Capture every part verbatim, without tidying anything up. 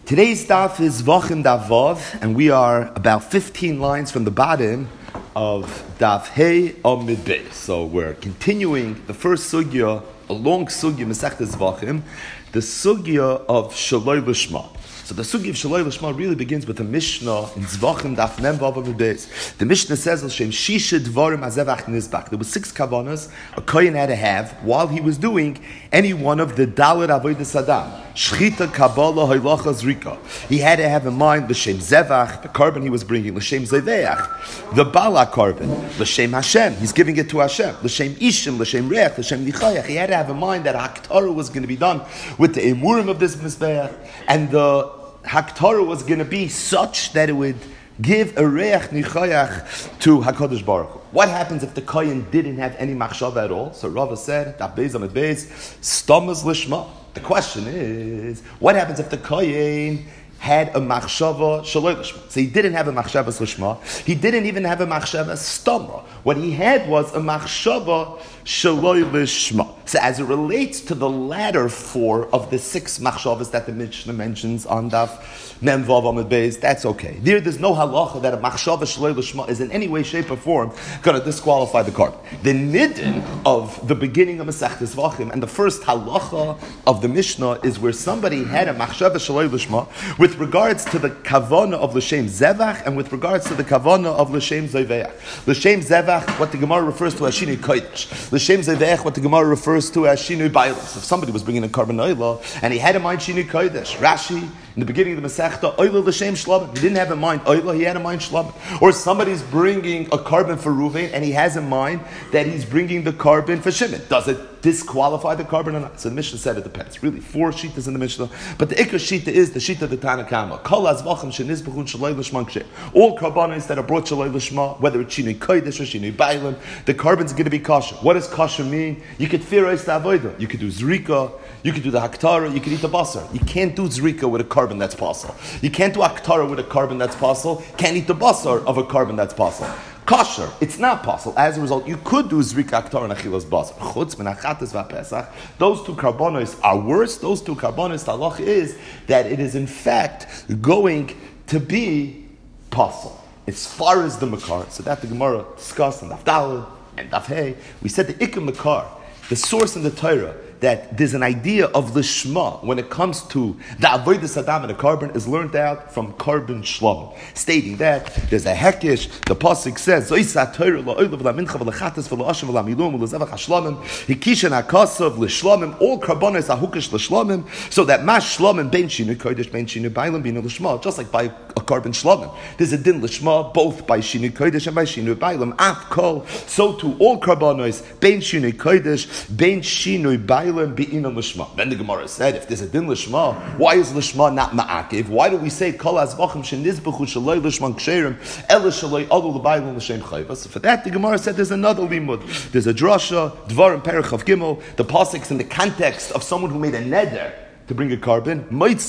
Today's daf is Vachim Daf Vav, and we are about fifteen lines from the bottom of Daf Hey Amid Beis. So we're continuing the first sugya, a long sugya, Masechtas Vachim, the sugya of Shaloi Lishma. So the sugya of Shaloi Lishma really begins with a Mishnah in Zvachim Daf Mem Vav Amid Beis. The Mishnah says, L'Shem Shisha Dvarim Azevach Nizbach. There were six kavanas a kohen had to have while he was doing any one of the Dalit Avodas Adam. Shchita, Kabbalah, Haylacha, Zrika. He had to have in mind L'Shem Zevach, the carbon he was bringing, L'Shem Zeveach, the Bala carbon, L'Shem Hashem, he's giving it to Hashem, L'Shem Ishim, L'Shem Reach, L'Shem Nichayach. He had to have in mind that Haktorah was going to be done with the Emurim of this Mizbeach, and the Haktorah was going to be such that it would give a Reach Nichayach to HaKadosh Baruch Hu. What happens if the Kohen didn't have any machshava at all? So Rava said, Daf Beis Amid Beis, Stomaz Lishma. The question is, what happens if the Kohen had a machshava shaloi lishma? So he didn't have a machshava lishma. He didn't even have a machshava stoma. What he had was a machshava shaloi lishma. So as it relates to the latter four of the six machshavas that the Mishnah mentions on Daf Mem Vav Amid Beis, that's okay. There, there's no halacha that a machshava shaloi lishma is in any way, shape, or form going to disqualify the carbon. The nidin of the beginning of Masechtas Vachim and the first halacha of the Mishnah is where somebody had a machshava shaloi lishma with regards to the kavana of l'shem zevach and with regards to the kavana of l'shem zeveach. L'shem zevach, what the Gemara refers to as shinui kodesh. L'shem zeveach, what the Gemara refers to as shinui bailas. If somebody was bringing a carbon oila and he had in mind shinui kodesh, Rashi in the beginning of the Masechta, oila l'shem shlomim. He didn't have in mind oila, he had in mind shlomim. Or somebody's bringing a carbon for Ruvain and he has in mind that he's bringing the carbon for Shimon. Does it disqualify the carbon or not? So the Mishnah said it depends. Really, four shitas in the Mishnah, but the ikar shita is the shita of the Tanna Kama. Kol azvachim shenizbechun shaloi l'shma ksher. All carbonates that are brought shaloi l'shma, whether it's shinui kodesh or shinui bailim, the carbon's going to be kosher. What does kosher mean? You could theorize the avodah. You could do zrika. You could do the haktara. You could eat the basar. You can't do zrika with a carbon that's possible. You can't do haktara with a carbon that's possible. Can't eat the basar of a carbon that's possible. Kosher, it's not possible. As a result, you could do zrika aktar and achilas basar. Chutz min hachatas v'pesach. Those two carbonos are worse. Those two carbonos, the halach is that it is in fact going to be possible as far as the makar. So that the Gemara discussed on Daf Daled and Daf Hey. We said the ikar makar, the source in the Torah, that there's an idea of lishma when it comes to the avodas adam and the carbon is learned out from carbon shlomim, stating that there's a hekesh. The pasuk says zoisa Torah la'oilav la'mincha v'lachatas v'la'ashem v'la'milum v'la'zevach ha'shlomim hikishan ha'kasav l'shlomim all carbonos ahukish l'shlomim, so that mash shlomim ben shinu kodesh ben shinu bailam binu l'shma, just like by a carbon shlomim there's a din l'shma both by shinu kodesh and by shinu bailam af kol, so too all carbonos ben shinu kodesh ben shinu bailam. Then the Gemara said, if there's a din lishma, why is lishma not ma'akiv? Why do we say kol azvachim shenizbechu shaloi lishman ksherim ela shaloi alu l'bayilin l'shem chayva? So for that, the Gemara said there's another limud. There's a drasha, dvarim perich of gimel, the pasuk's in the context of someone who made a neder to bring a carbon. And then the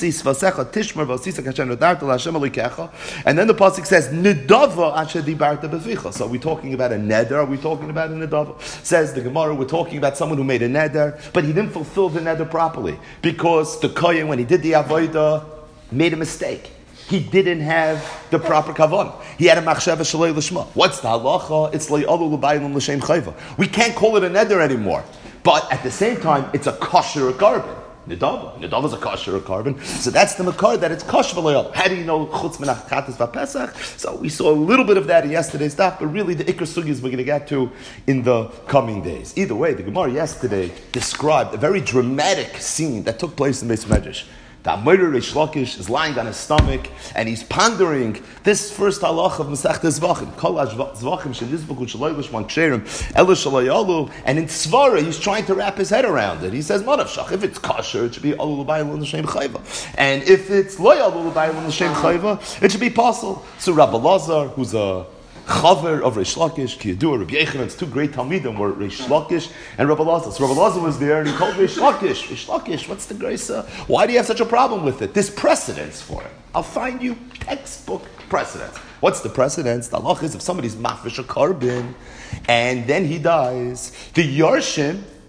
pasuk says, Nidava asher dibarta beficha. So are we talking about a neder? Are we talking about a nidava? Says the Gemara, we're talking about someone who made a neder, but he didn't fulfill the neder properly. Because the kohen, when he did the avodah, made a mistake. He didn't have the proper kavan. He had a machshava shaloi l'shma. What's the halacha? It's le'alu l'bayilum l'shem chayva. We can't call it a neder anymore. But at the same time, it's a kosher carbon. Nidava. Nidava is a kosher carbon. So that's the makar that it's kosher v'loyal. How do you know chutz min hachatas v'pesach? So we saw a little bit of that in yesterday's daf, but really the ikar sugis we're going to get to in the coming days. Either way, the Gemara yesterday described a very dramatic scene that took place in Beis Medrash. The Amir Reish Lakish is lying on his stomach and he's pondering this first halach of Masechtas Zvachim. Kol Zvachim shenizbechu shaloi l'shman ksherim ela shaloi alu. And in Tzvara, he's trying to wrap his head around it. He says, Manavshach, if it's kosher, it should be alu l'bayilin l'shem chayva. And if it's loy alu l'bayilin l'shem chayva, it should be possible. So Rabbi Lazar, who's a Chaver of Reish Lakish, Kiyadua, Rabbi Yechanan, it's two great Talmidim were Reish Lakish and Rabbi Lazar. So Rabbi Lazar was there and he called Reish Lakish. Reish Lakish, what's the grace? Uh, why do you have such a problem with it? There's precedence for it. I'll find you textbook precedence. What's the precedence? The halach is if somebody's mafresh a carbon and then he dies, the Yarshim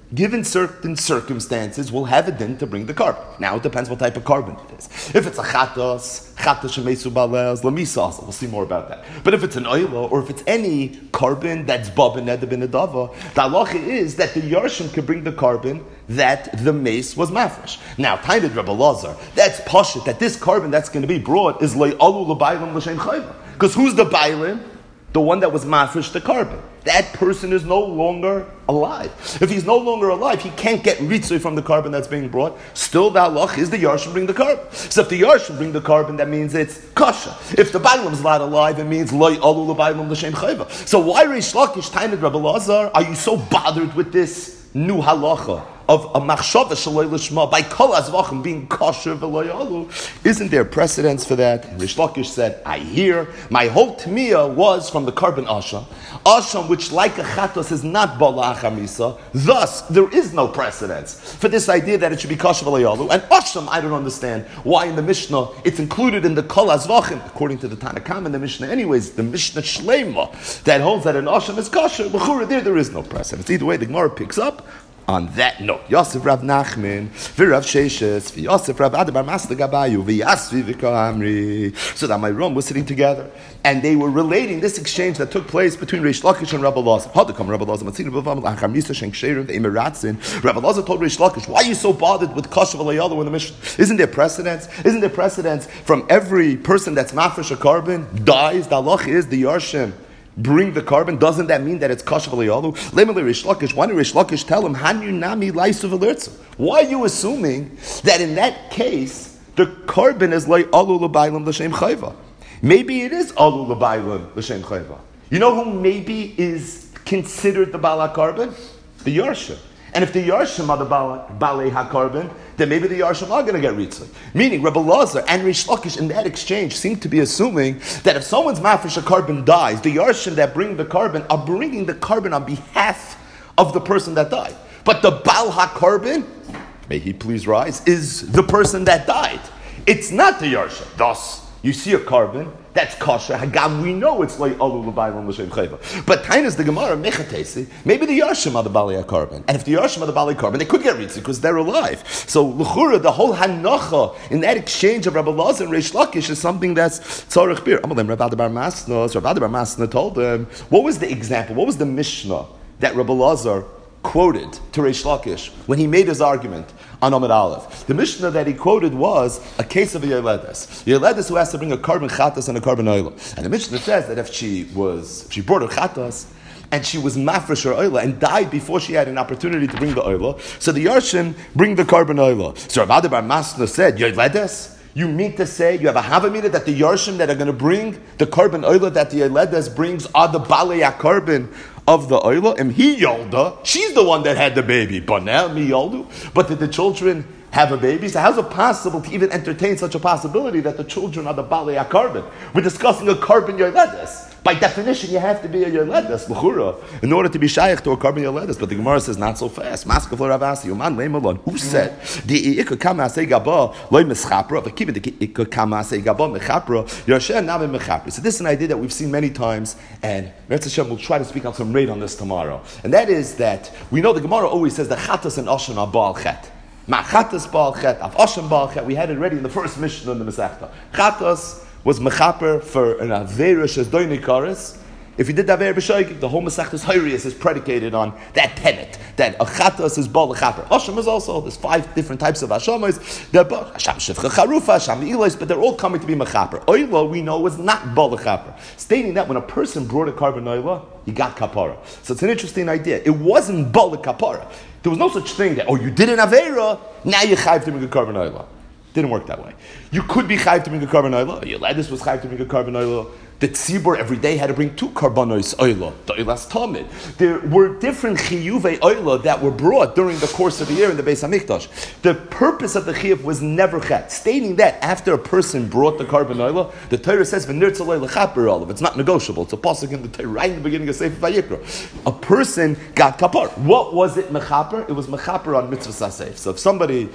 given certain circumstances, will have a din to bring the carbon. Now it depends what type of carbon it is. If it's a chatos, chatos shemesu balez, lamisa, we'll see more about that. But if it's an oila, or if it's any carbon that's bab and nedab in adava, the halacha is that the yarshim can bring the carbon that the mace was mafresh. Now, Tainid Rebbe Lazar, that's pashut, that this carbon that's going to be brought is lay alu l'baylim l'shem chayva. Because who's the baylim? The one that was mafresh the carbon. That person is no longer alive. If he's no longer alive, he can't get ritzui from the carbon that's being brought. Still, the halach is the yarshim bring the carbon. So if the yarshim bring the carbon, that means it's kasha. If the baylim is not alive, it means loy alu l'baylim l'shem chayva. So why Reish Lakish, Tainid Rebbe Lazar, are you so bothered with this new halacha of a machshava shaloi lishma by kol azvachim being kosher v'lo yalu? Isn't there precedence for that? Reish Lakish said, I hear. My whole tmiyah was from the carbon asham. Asham, which like a chatos is not bala achamisa. Thus, there is no precedence for this idea that it should be kosher v'lo yalu. And asham, I don't understand why in the Mishnah it's included in the kol azvachim. According to the Tanakam in the Mishnah, anyways, the Mishnah Shlema that holds that an asham is kosher. L'chura, there there is no precedence. Either way, the Gemara picks up on that note. Yosef Rav Nachman, V'Rav Sheshes, V'Yosef Rav Adabar Masla Gabayu, V'Yasvi V'Kohamri. So that my room was sitting together, and they were relating this exchange that took place between Reish Lakish and Rabbi Lazar. How to come, Rabbi Lazar? Matzinu B'Vam L'Achar Misa Shen Ksherim V'Emiratzin. Rabbi Lazar told Reish Lakish, "Why are you so bothered with Kasha V'Layalu in the Mishnah? Isn't there precedence? Isn't there precedence from every person that's mafresh a carbon dies? The halach is the yarshim bring the carbon. Doesn't that mean that it's kasher v'liyalu? Lemele Reish Lakish. Why did Reish Lakish tell him hanyu nami laisu v'lertzu? Why are you assuming that in that case the carbon is like alu l'baylam l'shem chayva? Maybe it is alu l'baylam l'shem chayva. You know who maybe is considered the bala carbon? The yarshim. And if the yarshim are the balei hakarbon, then maybe the yarshim are going to get ritzui. Meaning, Rebbe Lazar and Reish Lakish in that exchange seem to be assuming that if someone's mafresh a carbon dies, the yarshim that bring the carbon are bringing the carbon on behalf of the person that died. But the bal hakarbon, may he please rise, is the person that died. It's not the yarshim. Thus, you see a carbon that's kosher. Hagam, we know it's like alu l'baylam l'shem chayva. But tainas the Gemara mechatesi. Maybe the yarshim are the balei carbon, and if the yarshim are the balei carbon, they could get ritzah because they're alive. So l'chura, the whole hanacha in that exchange of Rabbi Lazar and Reish Lakish is something that's tzarich bir. Amalem Rabbi Adabar Masna. So Rabbi Adabar Masna told them, what was the example? What was the Mishnah that Rabbi Lazar quoted to Reish Lakish when he made his argument on Amud Aleph? The Mishnah that he quoted was a case of a Yoledes. Yoledes who has to bring a carbon chatas and a carbon oila. And the Mishnah says that if she was, if she brought her chatas and she was mafresh her oila and died before she had an opportunity to bring the oila, so the Yarshim bring the carbon oila. So Rav Adabar Masna said, Yoledes? You mean to say, you have a havamina that the Yarshim that are going to bring the carbon oila that the Yoledes brings are the balei carbon of the oila? And he yolda, she's the one that had the baby. But now me yoldu. But did the children have a baby? So how's it possible to even entertain such a possibility that the children are the balei carbon? We're discussing a carbon Yoledes. By definition, you have to be a Yoledes, l'chura, in order to be shaykh to a carbon Yoledes. But the Gemara says, not so fast. Maskav l'Ravasi, Uman le'malon. Who said, the ikka kama asei gaba loy meschapra, v'kiva the ikka kama asei gaba mechapra, yosher nami mechapra. So this is an idea that we've seen many times, and Meretz Hashem will try to speak on some raid on this tomorrow. And that is that, we know the Gemara always says that chatas and oshan are baal chet. Ma chatas baal chet, av oshan baal chet. We had it already in the first Mishnah in the Masechta. Chatas was mechaper for an averish as doini karis. If you did that b'shoigig, the whole Masechtas Hayrius is predicated on that tenet that a chatas is bal lechaper. Asham is also there's five different types of ashamas. They're Hasham shivcha charufa, Hasham ilos, but they're all coming to be mechaper. Oila we know was not bal lechaper, stating that when a person brought a carbon oila, he got kapara. So it's an interesting idea. It wasn't bal kapara. There was no such thing that oh you did an avera, now you chayv to make a carbon oila. Didn't work that way. You could be chayv to bring a carbon oila. Yoledes was chayv to bring a carbon oila. The tzibur every day had to bring two karbanos oila. The oilas tamid. There were different chiyuvei oila that were brought during the course of the year in the Beis Hamikdash. The purpose of the chiyuv was never chet. Stating that after a person brought the carbon oila, the Torah says v'nirtz olay lechaper olav. It's not negotiable. It's a pasuk in the Torah right in the beginning of Sefer Vayikra. A person got kapar. What was it mechaper? It was mechaper on mitzvah sasef. So if somebody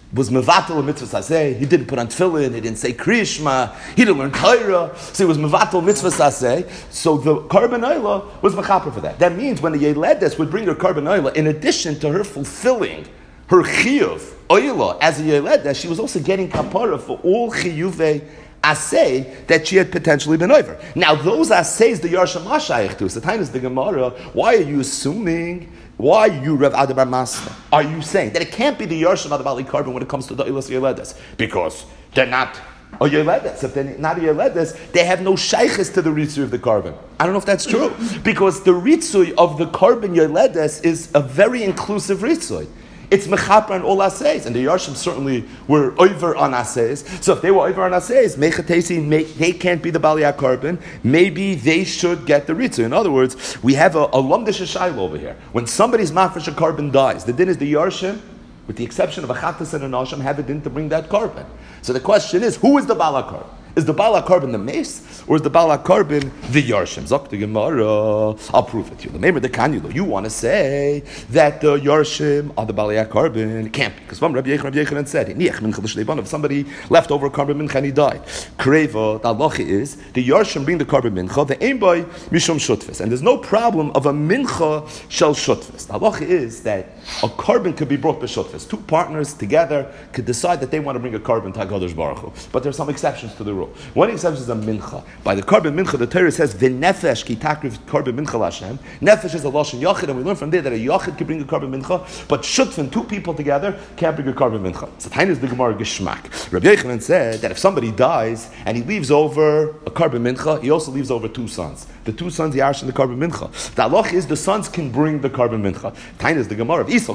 was mevatel mitzvah saseh. He didn't put on tefillin. He didn't say kriyishma. He didn't learn Torah. So he was mevatel mitzvah saseh. So the korban oila was mechaper for that. That means when the yeledes would bring her korban oila, in addition to her fulfilling her chiyuv oila as a yeledes, she was also getting kapara for all chiyuvei asay that she had potentially been over. Now those asays the Yarsham Mashayich to. So time is the Gemara. Why are you assuming? Why you Rav Adabar Masna? Are you saying that it can't be the Yarsham Adabali Carbon when it comes to the Ilas Yeledes? Because they're not a Yeledes. If they're not a Yeledes, they have no shaykhis to the Ritzui of the carbon. I don't know if that's true. Because the Ritzui of the carbon Yeledes is a very inclusive Ritzui. It's mechaper on all asays, and the Yarshim certainly were over on asays. So if they were over on asays, mechatesi, they can't be the baliyah carbon. Maybe they should get the ritzu. In other words, we have a, a lumdish shayla over here. When somebody's mafresh carbon dies, the din is the Yarshim, with the exception of a chatas and a nashim, have a din to bring that carbon. So the question is, who is the baliyah carbon? Is the baliyah carbon the mace, or is the baliyah carbon the Yarshim? Zok the Gemara, I'll prove it to you. Remember the Kanyulo. You want to say that the Yarshim are the baliyah carbon? It can't be, because Rabbi Yechon, Rabbi Yechon said, if somebody left over carbon mincha and he died, Kreva, the halacha is the Yarshim bring the carbon mincha, the aim by mishum shutfis, and there's no problem of a mincha shel shutfis. The halacha is that a carbon could be brought by shutfis. Two partners together could decide that they want to bring a carbon to HaKadosh Baruch Hu, but there are some exceptions to the rule. One exception is a mincha. By the carbon mincha, the Torah says v'nefesh ki takriv carbon mincha l'Hashem. Nefesh is a lashon yachid, and we learn from there that a yachid can bring a carbon mincha, but shutfin, two people together, can't bring a carbon mincha. So tain is the Gemara geschmack. Rabbi Yochanan said that if somebody dies and he leaves over a carbon mincha, he also leaves over two sons. The two sons yash in the carbon mincha. The halach is the sons can bring the carbon mincha. Tain is the Gemara of Yisrael.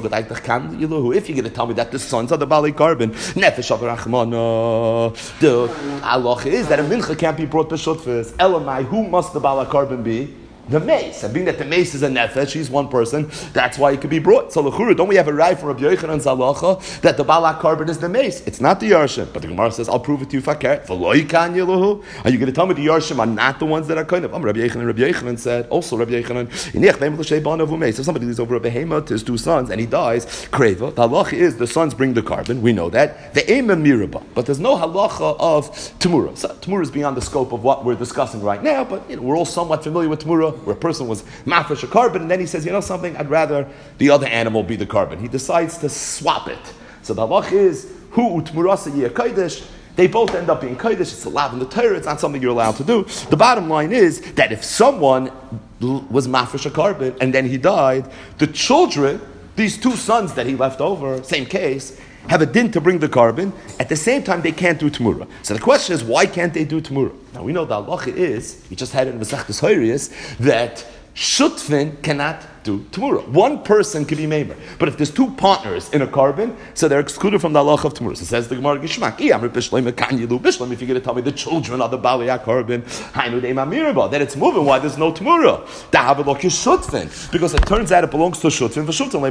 If you're going to tell me that the sons are the bali carbon, nefesh avarachmana, the halach is that a mincha can't be brought to shutfis. Elamai, who must the bala carbon be? The mace. And being that the mace is a nefesh, she's one person, that's why it could be brought. So l'chura, don't we have a right from Rabbi Yochanan's halacha that the bala carbon is the mace? It's not the Yarshim. But the Gemara says, I'll prove it to you fakir. Are you going to tell me the Yarshim are not the ones that are kind of? I'm Rabbi Yochanan. Rabbi Yochanan said, also Rabbi Yochanan, if somebody leaves over a behema to his two sons and he dies, kreva, the halacha is the sons bring the carbon. We know that. The aim miraba. But there's no halacha of tamura. So, tamura is beyond the scope of what we're discussing right now, but you know, we're all somewhat familiar with tamura, where a person was mafresh a carbon, and then he says, you know something, I'd rather the other animal be the carbon. He decides to swap it. So the halach is, hu utmurasa yeh kodesh, they both end up being kodesh. It's allowed in the Torah, it's not something you're allowed to do. The bottom line is that if someone was mafresh a carbon, and then he died, the children, these two sons that he left over, same case, have a din to bring the carbon. At the same time, they can't do Tamura. So the question is, why can't they do Tamura? Now we know the halacha is, we just had it in Masechtas Hoyriyos, that Shutfin cannot do Tamura. One person can be member. But if there's two partners in a carbon, so they're excluded from the halacha of Tamura. So it says the Gemara Gishmak, if you're going to tell me the children are the Baliyah carbon, that it's moving, why there's no Tamura? Because it turns out it belongs to Shutfin.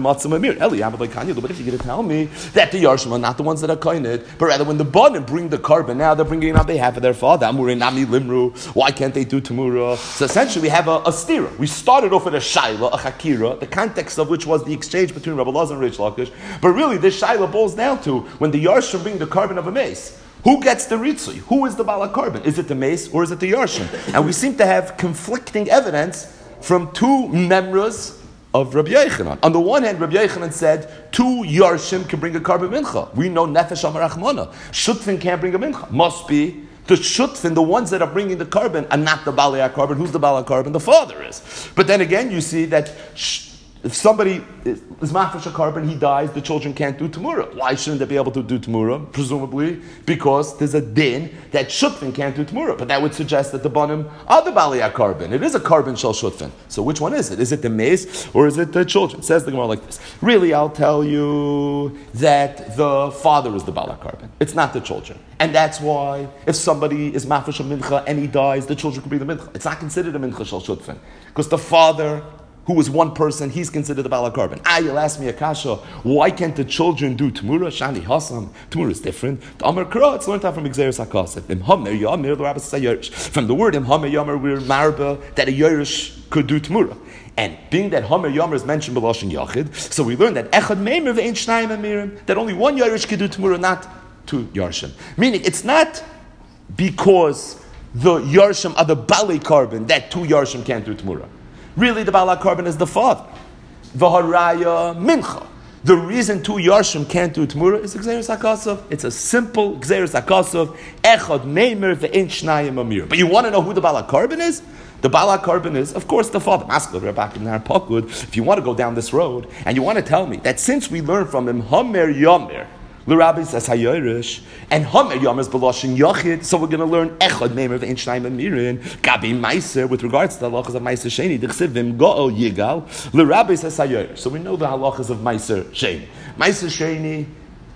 But if you're going to tell me that the Yarshim are not the ones that are koined, but rather when the Banim bring the carbon, now they're bringing it on behalf of their father. Why can't they do Tamura? So essentially we have a, a stira. We started off with a shayla, a chakira, the context of which was the exchange between Rabbi Lazar and Reish Lakish. But really, this shayla boils down to when the Yarshim bring the carbon of a mace. Who gets the ritzui? Who is the bala carbon? Is it the mace or is it the Yarshim? And we seem to have conflicting evidence from two memras of Rabbi Yochanan. On the one hand, Rabbi Yochanan said two Yarshim can bring a carbon mincha. We know nefesh amar achmana. Shutfin can't bring a mincha. Must be the shutfin, the ones that are bringing the carbon, are not the baliyah carbon. Who's the baliyah carbon? The father is. But then again, you see that sh- if somebody is, is mafresh a carbon, he dies, the children can't do tamura. Why shouldn't they be able to do tamura? Presumably because there's a din that shutfin can't do tamura. But that would suggest that the banim are the baliyah carbon. It is a carbon shel shutfin. So which one is it? Is it the mace or is it the children? It says the Gemara like this. Really, I'll tell you that the father is the baliyah carbon. It's not the children. And that's why if somebody is mafresh a mincha and he dies, the children could be the mincha. It's not considered a mincha shel shutfin. Because the father who was one person, he's considered the Bala Carbon. Ah, you'll ask me a kasha, why can't the children do Tmura? Shani Hassam, Tmura is different. The Amar Kra, it's learned out from Xeris HaKasef. Im Hamer Yamir, the Rabbi says Yerush. From the word Im Hamer Yamir, we're marba that a Yerush could do Tmura. And being that Hamer Yamir is mentioned B'Lashon Yachid, so we learn that Echad Meimer ve'ein Shnayim Amirim, that only one Yerush could do Tmura, not two Yarshim. Meaning, it's not because the Yarshim are the Bali Carbon that two Yarshim can't do Tmura. Really, the Bala Carbon is the father. V'haraya mincha. The reason two Yarshim can't do Tmura is Gzeres HaKasav. It's a simple Gzeres HaKasav. Echad Meimer ve'ein Shnayim Amir. But you want to know who the Bala Carbon is? The Bala Carbon is, of course, the father. Back in Pakud. If you want to go down this road and you want to tell me that since we learn from him Hamer Yamer, L'Rabbi says Hayorish, and Hamer Yamer is B'Lashon Yachid, so we're going to learn Echad Meimer ve'ein Shnayim Amirin Gabi Meiser with regards to the halachas of Meiser Sheni. D'chsiv v'im Go'el Yigal. L'Rabbi says Hayorish. So we know the halachas of Meiser Sheni. Meiser Sheni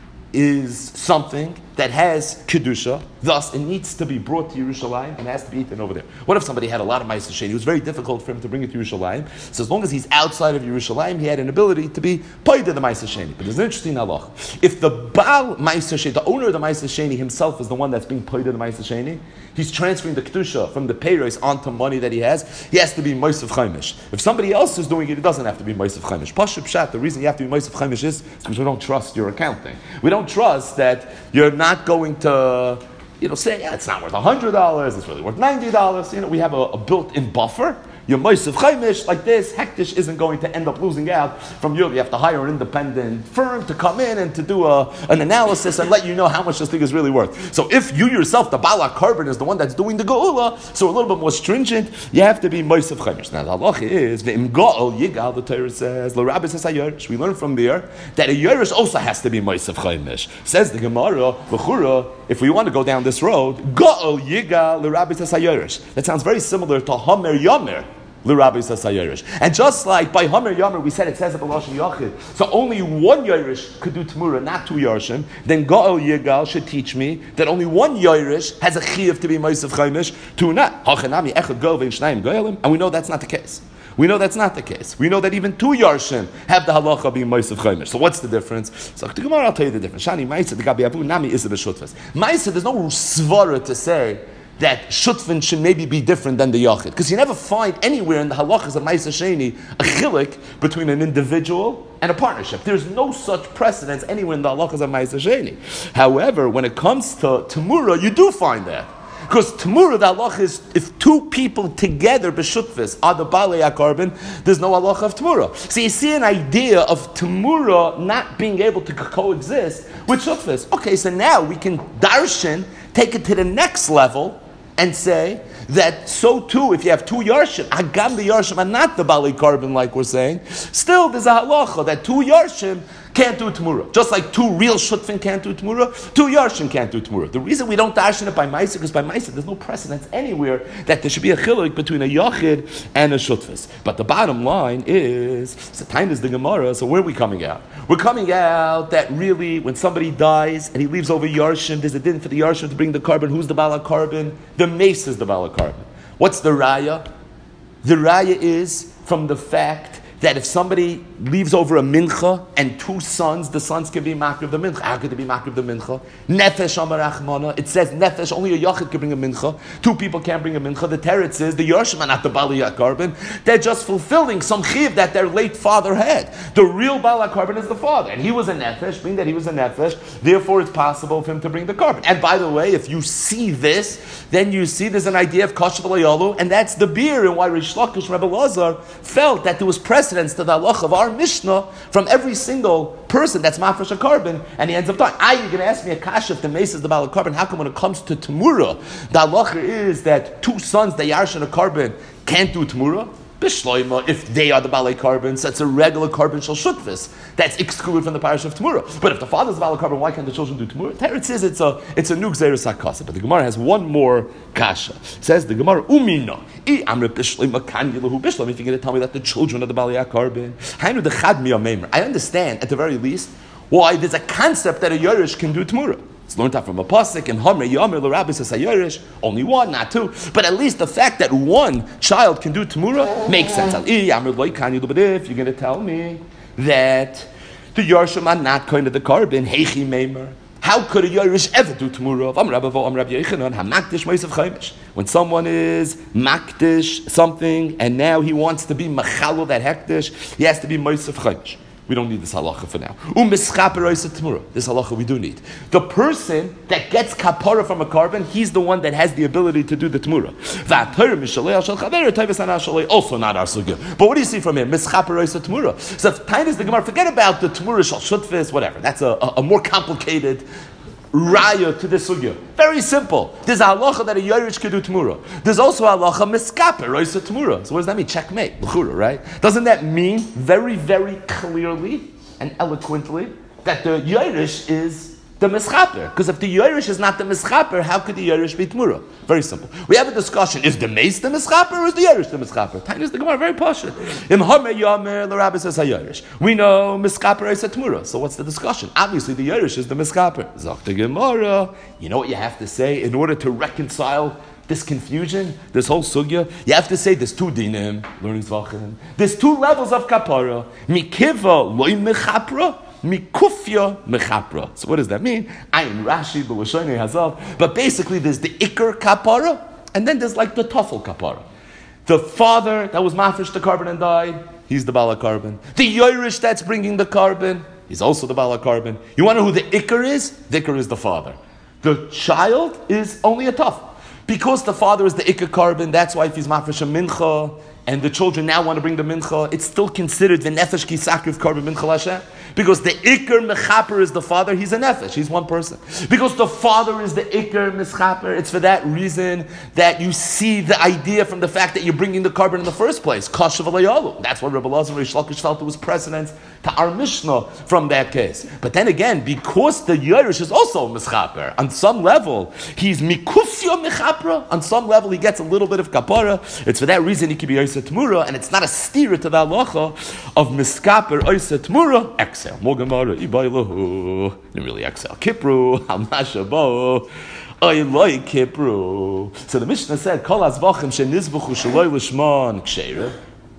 is something that has Kedusha, thus it needs to be brought to Yerushalayim and it has to be eaten over there. What if somebody had a lot of Meiser Sheni? It was very difficult for him to bring it to Yerushalayim. So as long as he's outside of Yerushalayim, he had an ability to be paid to the Meiser Sheni. But there's an interesting halach. If the Baal Meiser Sheni, the owner of the Meiser Sheni himself is the one that's being paid to the Meiser Sheni, he's transferring the Kedusha from the payros onto money that he has, he has to be Mosef Chaimish. If somebody else is doing it, it doesn't have to be Mosef Chaimish. Pashup Pshat, the reason you have to be Mosef Chaimish is because we don't trust your accounting. We don't trust that you're not going to, you know, say, yeah, it's not worth one hundred dollars, it's really worth ninety dollars. You know, we have a, a built-in buffer. Your Mosef Chaimish, like this, Hektish isn't going to end up losing out from you. You have to hire an independent firm to come in and to do a, an analysis and let you know how much this thing is really worth. So if you yourself, the Bala Carbon, is the one that's doing the Geula, so a little bit more stringent, you have to be Mosef Chaimish. Now the halacha is, Ve'im Go'el Yigal, the Torah says, L'Rabbi says HaYorish. We learn from there that a Yorish also has to be Mosef Chaimish. Says the Gemara, V'chura, if we want to go down this road, Go'el Yigal, L'Rabbi says HaYorish. That sounds very similar to Hamer Yamer, L'Rabbi says Hayorish. And just like by Hamer Yamer, we said it says it B'Lashon Yachid, so only one Yorish could do Tmura, not two Yarshim, then Go'el Yigal should teach me that only one Yorish has a chiyuv to be Mosef Chaimish, two not. Hachanami Echad Go'el ve'ein Shnayim Go'elim, and we know that's not the case. We know that's not the case. We know that even two Yarshim have the halacha being Mosef Chaimish. So what's the difference? So the Gemara, I'll tell you the difference. Shani Ma'aseh, the Gabi Abu, Nami is the B'Shutfas. Ma'aseh, there's no svara to say that Shutfin should maybe be different than the Yachid. Because you never find anywhere in the halachas of Meiser Sheni a chilik between an individual and a partnership. There's no such precedence anywhere in the halachas of Meiser Sheni. However, when it comes to Tmura, you do find that. Because Tmura, the halach is, if two people together, B'Shutfis, are the Balei HaKarbon, there's no halach of Tmura. So you see an idea of Tmura not being able to coexist with Shutfis. Okay, so now we can darshan, take it to the next level, and say that so too, if you have two Yarshim, Agam the Yarshim are not the Balei Carbon like we're saying, still there's a halacha that two Yarshim can't do Tmura. Just like two real Shutfin can't do Tmura, two Yarshim can't do Tmura. The reason we don't darshan it by Meiser, because by Meiser there's no precedence anywhere that there should be a chilik between a Yachid and a Shutfis. But the bottom line is, the time is the Gemara, so where are we coming out? We're coming out that really, when somebody dies and he leaves over Yarshim, there's a din for the Yarshim to bring the carbon. Who's the Bala Carbon? The mace is the Bala Carbon. What's the Raya? The Raya is from the fact that if somebody leaves over a mincha and two sons, the sons can be makriv of the mincha. How could they be makriv of the mincha? Nefesh amar achmana. It says nefesh, only a yachid can bring a mincha. Two people can't bring a mincha. The teretz is the Yarshim are not the Bali HaKarbon. They're just fulfilling some chiv that their late father had. The real Bali HaKarbon is the father. And he was a nefesh, being that he was a nefesh, therefore it's possible for him to bring the carbon. And by the way, if you see this, then you see there's an idea of kashav alayalu, and that's the beer and why Rish Lakish Rebbe Lazar felt that there was precedence to the halach of our Mishnah from every single person that's mafresh a carbon, and he ends up dying. Ah, you're going to ask me a kasha if the mace is the Bala Carbon. How come when it comes to Tmura, the halach is that two sons, the Yarshan a carbon, can't do Tmura? Bishloima, if they are the Balei Carbons, that's a regular carbon shall shutvis. That's excluded from the parish of Tmura. But if the father's the Balei Carbon, why can't the children do Tmura? Teretz says it's a it's a new Gzeres HaKasa. But the Gemara has one more kasha. It says the Gemara Umina. I amre bishloima kanyilahu bishloim. If you're going to tell me that the children are the Balei Carbon, hainu the chad miyameimer. I understand at the very least why there's a concept that a Yerush can do Tmura. It's learned out from a pasuk, and Hamre Yomer l'Rabbi says Hayorish, only one, not two. But at least the fact that one child can do Tamura makes sense. But if you're going to tell me that the Yarshim are not kind of the carbon, Heichi Meimer, how could a Yerush ever do Tamura? When someone is makdish something and now he wants to be machalo that hektish, he has to be Moisef Chaimish. We don't need this halacha for now. This halacha we do need. The person that gets kapara from a carbon, he's the one that has the ability to do the Tamura. Also not our sugya. But what do you see from here? Tamura. So if time is the Gemara, forget about the Tamura shal shutfis, whatever. That's a, a, a more complicated raya to this sugya. Very simple. There's a halacha that a Yerush could do Tamura. There's also a halacha miskaper, roisa Tamura. So what does that mean? Checkmate. L'chura, right? Doesn't that mean very, very clearly and eloquently that the Yerush is the mischaper? Because if the Yerush is not the mischaper, how could the Yerush be Tamura? Very simple. We have a discussion. Is the mace the mischaper or is the Yerush the mischaper? Tiny is the Gemara, very posh. Im Hamer Yomer, the Rabbi says Yerush. We know mischaper is a Tamura. So what's the discussion? Obviously the Yerush is the mischaper. Zok the Gemara. You know what you have to say in order to reconcile this confusion, this whole sugya? You have to say there's two dinim, learning zvachim. There's two levels of kapara. Mikiva loy mechapra. Mikufya mechapra. So what does that mean? Ayin Rashi, the Lashoni Hazav. But basically there's the Iker kapara, and then there's like the Tafel kapara. The father that was mafresh the carbon and died, he's the bala carbon. The Yerush that's bringing the carbon, he's also the bala carbon. You want to know who the Iker is? The Iker is the father. The child is only a Taf. Because the father is the Iker carbon, that's why if he's mafresh a mincha, and the children now want to bring the mincha, it's still considered the nefesh ki sakriv carbon mincha Hashem. Because the Iker mechaper is the father, he's a nefesh, he's one person. Because the father is the Iker mechaper, it's for that reason that you see the idea from the fact that you're bringing the carbon in the first place. Kashav alayalu. That's what Rabbi Lazar Rish Lakish felt it was precedent to our Mishnah from that case. But then again, because the Yerush is also mechaper, on some level, he's mikufya mechapra, on some level he gets a little bit of kapara, it's for that reason he can be Yosef Tmura, and it's not a stira to the halacha of miskaper Yosef Tmura, exhale. Mogamara, Ibailahu, didn't really exhale. Kipru, Hamashabo, Oiloi Kipru. So the Mishnah said, Kol Azvachim Shenizbuchu Shaloi Lishman Ksheira,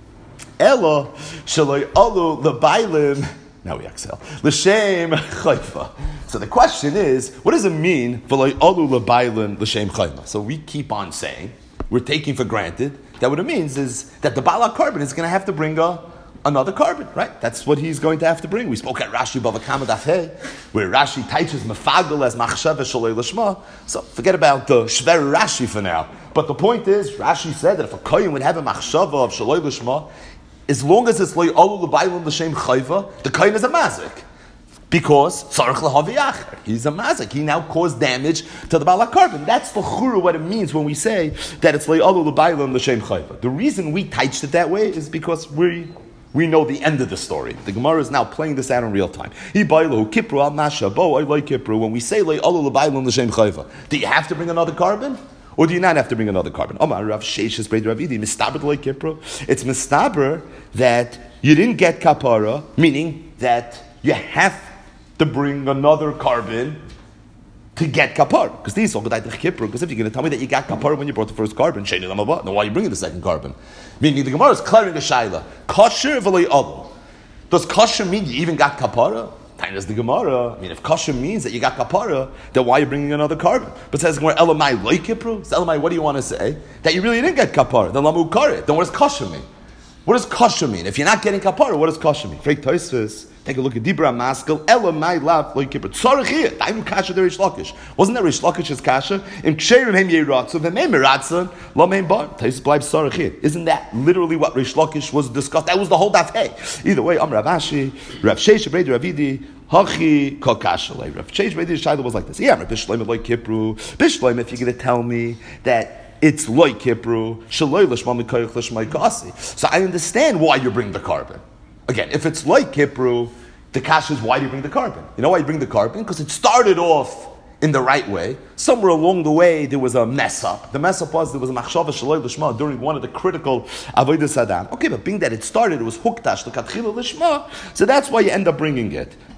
Elo Shaloi Alu Lebailim. Now we exhale. L'shem Chayfa. So the question is, what does it mean, V'loi Alu Lebailim L'shem Chayfa? So we keep on saying, we're taking for granted, that what it means is that the Bala carbon is going to have to bring a another carbon, right? That's what he's going to have to bring. We spoke at Rashi Bava Kama Daf Hey, where Rashi teaches mefagel as machshava shalei lishma. So forget about the shver Rashi for now. But the point is, Rashi said that if a kohen would have a machshava of shalei lishma, as long as it's loy alu l'baylim l'shem chayva, the kohen is a mazik. Because tzarich lahavi acher, he's a mazik. He now caused damage to the bala carbon. That's the churu what it means when we say that it's loy alu l'baylim l'shem chayva. The reason we teached it that way is because we We know the end of the story. The Gemara is now playing this out in real time. When we say do you have to bring another carbon? Or do you not have to bring another carbon? It's mistaber that you didn't get kapara, meaning that you have to bring another carbon to get kapar. Because these all because if you're going to tell me that you got kapar when you brought the first carbon, then why are you bringing the second carbon? Meaning the Gemara is clearing a shaila. Kosher v'lei adu. Does kosher mean you even got kapara? Tainas the Gemara. I mean, if kosher means that you got kapara, then why are you bringing another carbon? But says Gemara, Elamai loy kipru. So Elamai, what do you want to say? That you really didn't get kapara. Then lamu kare. Then what does kosher mean? What does kosher mean? If you're not getting kapara, what does kosher mean? Freik Tosfos. Take a look at Dibra Maskell. Elamai lav loy kipru. Tzarich Daim kasher der Rish Lakish. Wasn't that Rish Lakish's kasher? Im ksherim hem yeratzu v'mem meratzon lo mem bar. Tosfos bleib tzarich. Isn't that literally what Rish Lakish was discussed? That was the whole daf hey. Either way, Am Rav Ashi, Rav Sheish, Rav Ravidi, Hachi kokashalei. Rav Sheish, Rav Ravidi was like this. Yeah, Rav Bishleim loy kipru. Bishleim, if you're going to tell me that it's loy kipru, shaloi l'shma mikoyach l'shma kasi. So I understand why you bring the carbon. Again, if it's loy kipru, the kasha is why do you bring the carbon? You know why you bring the carbon? Because it started off in the right way. Somewhere along the way there was a mess up. The mess up was there was a machshava shaloi l'shma during one of the critical avodas adam. Okay, but being that it started, it was huktash l'katchila l'shma. So that's why you end up bringing it.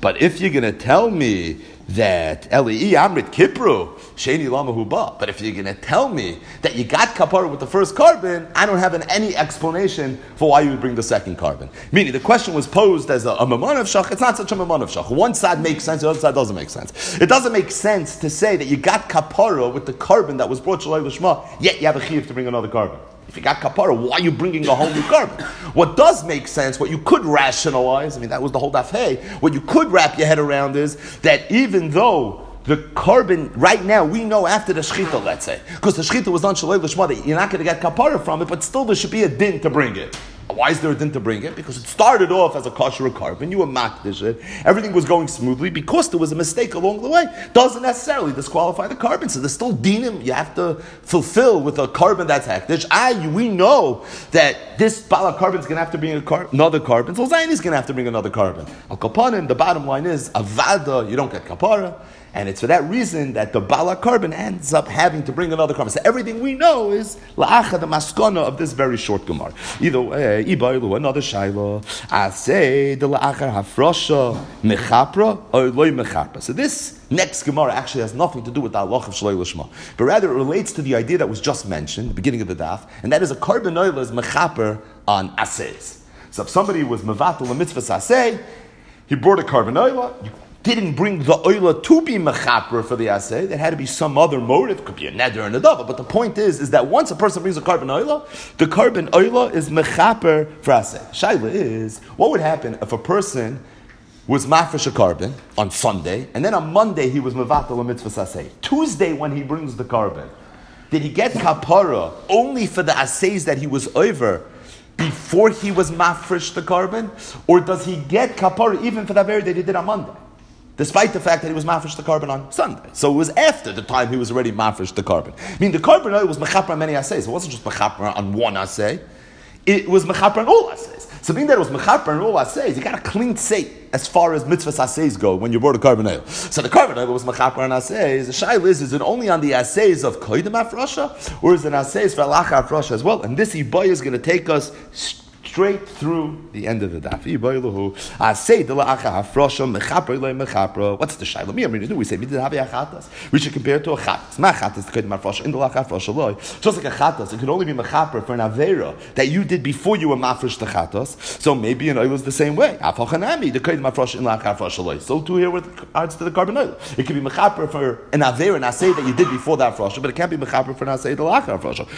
But if you're going to tell me that Eli Amrit Kipru Sheni Lama Huba, but if you're going to tell me that you got kapara with the first carbon, I don't have an, any explanation for why you would bring the second carbon. Meaning the question was posed as a, a mamanav shach. It's not such a mamanav shach. One side makes sense, the other side doesn't make sense. It doesn't make sense to say that you got kapara with the carbon that was brought shalai l'shma, yet you have a chiyuv to bring another carbon. If you got kapara, why are you bringing a whole new carbon? What does make sense, what you could rationalize, I mean, that was the whole daf hey, what you could wrap your head around is that even though the carbon, right now, we know after the shechita, let's say, because the shechita was done shalei l'shma, that you're not going to get kapara from it, but still there should be a din to bring it. Why is there a din to bring it? Because it started off as a kosher carbon, you were makdish it, everything was going smoothly, because there was a mistake along the way. Doesn't necessarily disqualify the carbon, so there's still dinim you have to fulfill with a carbon that's hektish. I, we know that this bala carbon is going to have to bring a car- another carbon, so Zayin is going to have to bring another carbon. Al kapanim, the bottom line is, avada, you don't get kapara. And it's for that reason that the bala carbon ends up having to bring another carbon. So everything we know is la'acha, the maskana of this very short gemara. Either way, ibailu, another shayla, asay the la'achar hafrosha mechapra or loy mechapra. So this next gemara actually has nothing to do with the halach of shalei l'shma, but rather it relates to the idea that was just mentioned, the beginning of the daf, and that is a carbon oil is mechaper on asays. So if somebody was mevatel a mitzvah asay, he brought a carbon oil, you didn't bring the oila to be mechaper for the assay. There had to be some other motive. It could be a neder and a dava. But the point is, is that once a person brings a carbon oila, the carbon oila is mechaper for assay. Shaila is, what would happen if a person was mafresh a carbon on Sunday, and then on Monday he was mevatel a mitzvah assay. Tuesday when he brings the carbon, did he get kapara only for the assays that he was over before he was mafresh the carbon? Or does he get kapara even for that very day he did on Monday? Despite the fact that he was mafresh the carbon on Sunday. So it was after the time he was already mafresh the carbon. I mean, the carbon oil was mechaper on many assays. It wasn't just mechaper on one assay. It was mechaper on all assays. So being that it was mechaper on all assays, you got a clean slate as far as mitzvah assays go when you brought a carbon oil. So the carbon oil was mechaper on assays. The shaila is, is it only on the assays of koydem afrosha, or is it assays for alacha afrosha as well? And this iboy is going to take us straight through the end of the daf. What's the shayla? We say we should compare it to a chatas. Ma chatas the kodim afrosha in the lacha afrosha loy. Just like a chatas, it could only be mechaper for an avera that you did before you were mafresh the chatas. So maybe an oil is the same way. Afachanami the kodim afrosha in lacha afrosha loy. So too here with regards to the carbon oil, it can be mechaper for an avera and asay that you did before the afrosha, but it can't be mechaper for an asay the lacha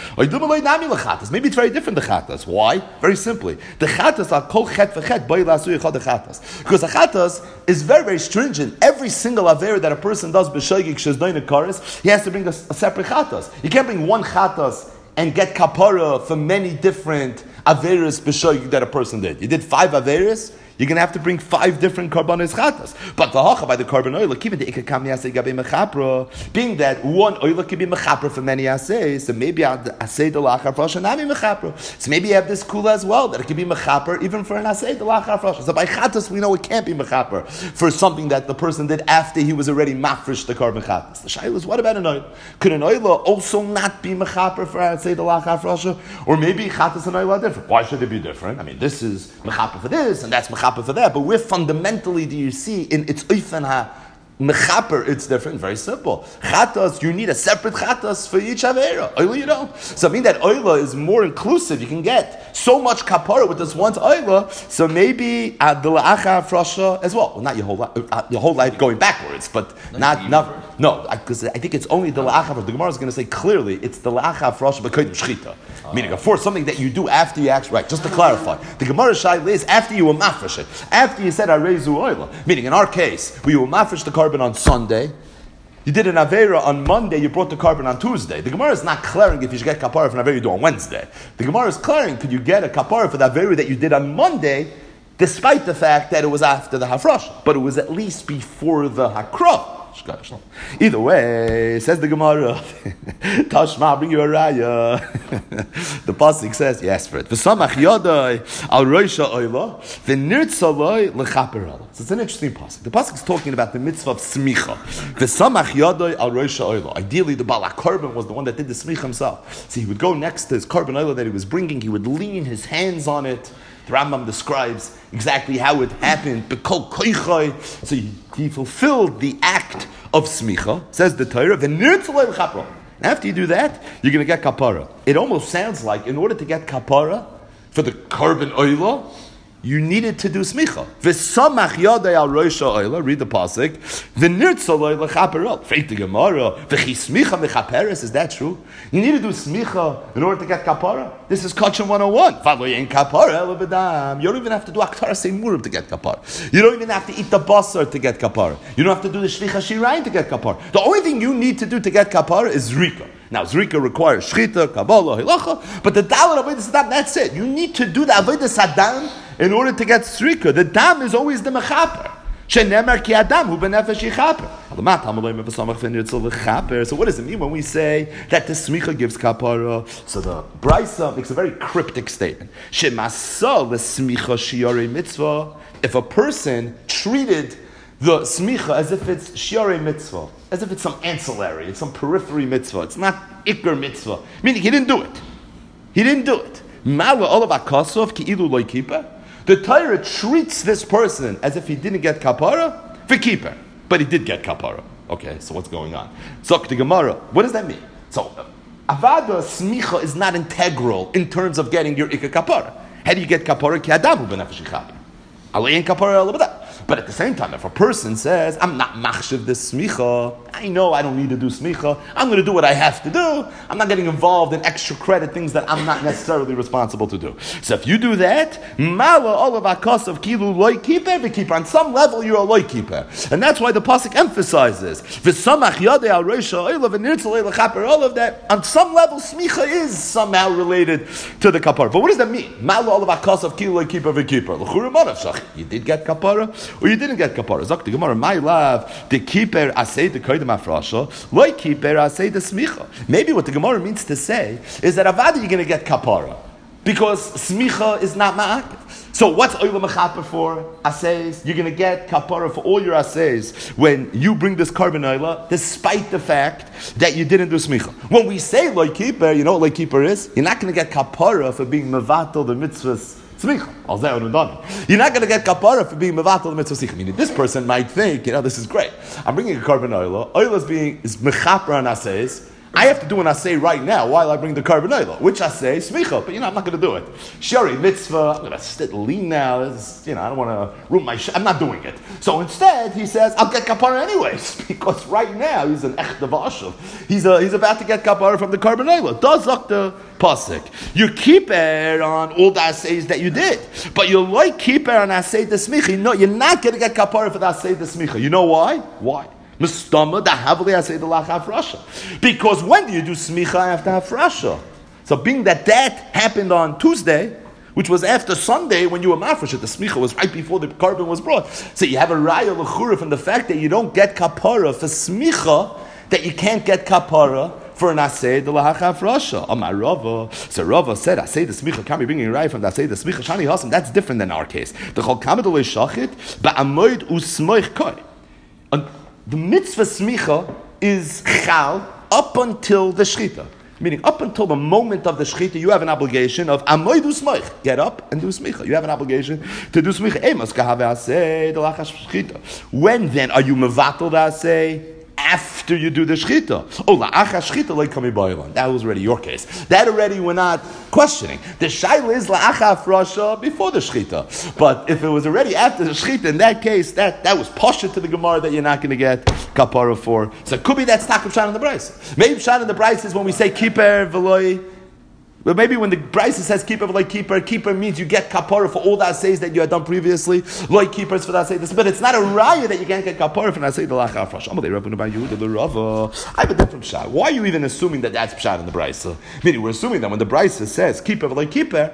afrosha. Maybe it's very different the chatas. Why? Very simple. The chatas are kol chet v'chet b'y la'asui echad chatas, because the chatas is very very stringent. Every single aver that a person does b'shogig shezdoi nekaris, he has to bring a, a separate chatas. You can't bring one chatas and get kapara for many different averis b'shogig that a person did. You did five averis, you're going to have to bring five different karbanos chatas. But the hacha by the carbon oil, even the ikakam yasei gabe mechapra, being that one oil can be mechapra for many assays, so maybe asay the lachar frosha nami mechapra. So maybe you have this kula as well, that it can be mechapra even for an asay the lachar frosha. So by chatas we know it can't be mechapra for something that the person did after he was already mafresh the carbon chatas. The shayla is, what about an oil? Could an oil also not be mechapra for asay the lachar frosha? Or maybe chatas and oil are different. Why should they be different? I mean, this is mechapra for this, and that's mechapra for that, but where fundamentally do you see in its oifen ha mechaper it's different? Very simple. Chatas, you need a separate chatas for each avera. Oila you don't. So I mean that oila is more inclusive. You can get so much kapara with this one oila. So maybe uh, the la'acha frasha as well. Well, not your whole life, uh, your whole life going backwards, but not not no. Because I, I think it's only the la'acha. The Gemara is going to say clearly it's the la'acha frasha b'kodim shchita. Meaning, for something that you do after you actually, right, just to clarify, the Gemara Shai is after you were mafresh it, after you said Arezu Oila. Meaning, in our case, we were mafresh the carbon on Sunday, you did an Avera on Monday, you brought the carbon on Tuesday. The Gemara is not clearing if you should get kapara for an Avera you do on Wednesday. The Gemara is clearing, could you get a kapara for the Avera that you did on Monday, despite the fact that it was after the Hafrosh, but it was at least before the Hakrah. Either way, says the Gemara, Tashma, bring you a raya. The pasuk says, yes, for it. V'samach yodai al roisha oila, v'nirtzaloi lechaper ala. So it's an interesting pasuk. The pasuk is talking about the mitzvah of smicha. V'samach yadoi al rosh ha'olah. Ideally, the Baal HaKorban was the one that did the smicha himself. So he would go next to his korban olah that he was bringing. He would lean his hands on it. The Rambam describes exactly how it happened. B'kol koichai. So he, he fulfilled the act of smicha. Says the Torah. V'nirtzalei l'chapro. After you do that, you're going to get kapara. It almost sounds like in order to get kapara for the korban olah, you needed to do smicha. V'samach yadei al rosh ha'olah. Read the pasuk. V'nirtzalei l'chaperol. Freit the Gemara. V'chi smicha mechaperes. Is that true? You need to do smicha in order to get kapara. This is Kachem one oh one. V'lo yen kapara ela b'dam. You don't even have to do aktara seimurim to get kapara. You don't even have to eat the basar to get kapara. You don't have to do the shlicha shirayin to get kapara. The only thing you need to do to get kapara is zrika. Now, zrika requires shchita, kabbalah, hilacha, but the dalet avodas hadam, that's it. You need to do the avodas hadam in order to get zrika. The dam is always the mechaper. Shenemar ki adam hu benefesh yichaper. So what does it mean when we say that the smicha gives kapara? So the Brisa makes a very cryptic statement. Shemasa l'smicha shiorei mitzvah. If a person treated the smicha as if it's shiorei mitzvah, as if it's some ancillary, it's some periphery mitzvah, it's not ikar mitzvah, meaning he didn't do it. He didn't do it. Mala olav akasov ki ilu loy kippah. The Torah treats this person as if he didn't get kapara for kippah, but he did get kapara. Okay, so what's going on? Zok the Gemara. What does that mean? So, avada smicha is not integral in terms of getting your ikar kapara. How do you get kapara ki adamu b'nefesh yichaper? Alein kapara alabadah. But at the same time, if a person says, I'm not machshiv this smicha, I know I don't need to do smicha, I'm going to do what I have to do, I'm not getting involved in extra credit, things that I'm not necessarily responsible to do. So if you do that, mala all of akos of kilu loy kiper v'kiper, on some level you're a loy kiper. And that's why the pasuk emphasizes, v'samach yadei al rosh ha'olah v'nirtzalei l'chaper, all of that, on some level smicha is somehow related to the kapara. But what does that mean? Mala all of akos of kilu loy kiper v'kiper. L'chura marav shach, you did get kapara, or you didn't get kapara. Zok the Gemara, my love, the keeper asay the koydem afrasha, loy keeper asay the smicha. Maybe what the Gemara means to say is that avada you're going to get kapara because smicha is not ma'akev. So what's oila mechaper for? Asays. You're going to get kapara for all your asays when you bring this korban oila, despite the fact that you didn't do smicha. When we say loy keeper, you know what loy keeper is? You're not going to get kapara for being mevatel the mitzvahs. You're not going to get kapara for being mevatel the mitzvah sicha. Meaning, this person might think, you know, this is great. I'm bringing a korban oila. Oila is being is mechaper on asays. I have to do an asay right now while I bring the korban oila. Which asay? Smicha. But you know, I'm not going to do it. Shari mitzvah. I'm going to sit lean now. This, you know, I don't want to ruin my. Sh- I'm not doing it. So instead, he says, I'll get kapara anyways because right now he's an echta v'ashav. He's a, he's about to get kapara from the korban oila. Does look the pasuk. You keep it on all the assays that you did, but you like keep it on asay the smicha. You know, you're not going to get kapara for the asay the smicha. You know why? Why? Because when do you do smicha after hafrasha? So being that that happened on Tuesday, which was after Sunday when you were mafresh, the smicha was right before the korban was brought. So you have a raya l'chura from the fact that you don't get kapara for smicha, that you can't get kapara for an asay the lahachaf rasha. Amar Rava. So Rava said, asay the smicha can't be bringing right from the asay the smicha shani hasam. That's different than our case. The chol kamed olei shachit ba'amoid usmoich koi. The mitzvah smicha is chal up until the shchita. Meaning, up until the moment of the shchita, you have an obligation of amoid usmoich. Get up and do smicha. You have an obligation to do smicha. When then are you mevatel the asay? After you do the shchita. Oh, la'acha shchita like kami ba'elan. That was already your case. That already we're not questioning. The shaila is la'acha frasha before the shchita. But if it was already after the shchita, in that case, that, that was posher to the Gemara that you're not going to get kapara for. So it could be that's takum shan in the Bryce. Maybe shan in the Bryce is when we say kiper v'loi. But maybe when the Bryce says keeper like keeper, keeper means you get kapara for all the assays that you had done previously, like keepers for that assay. But it's not a raya that you can't get kapara for an assay the lachar fresh. I have a different shot. Why are you even assuming that that's pshat in the Bryce? Meaning we're assuming that when the Bryce says keeper like keeper,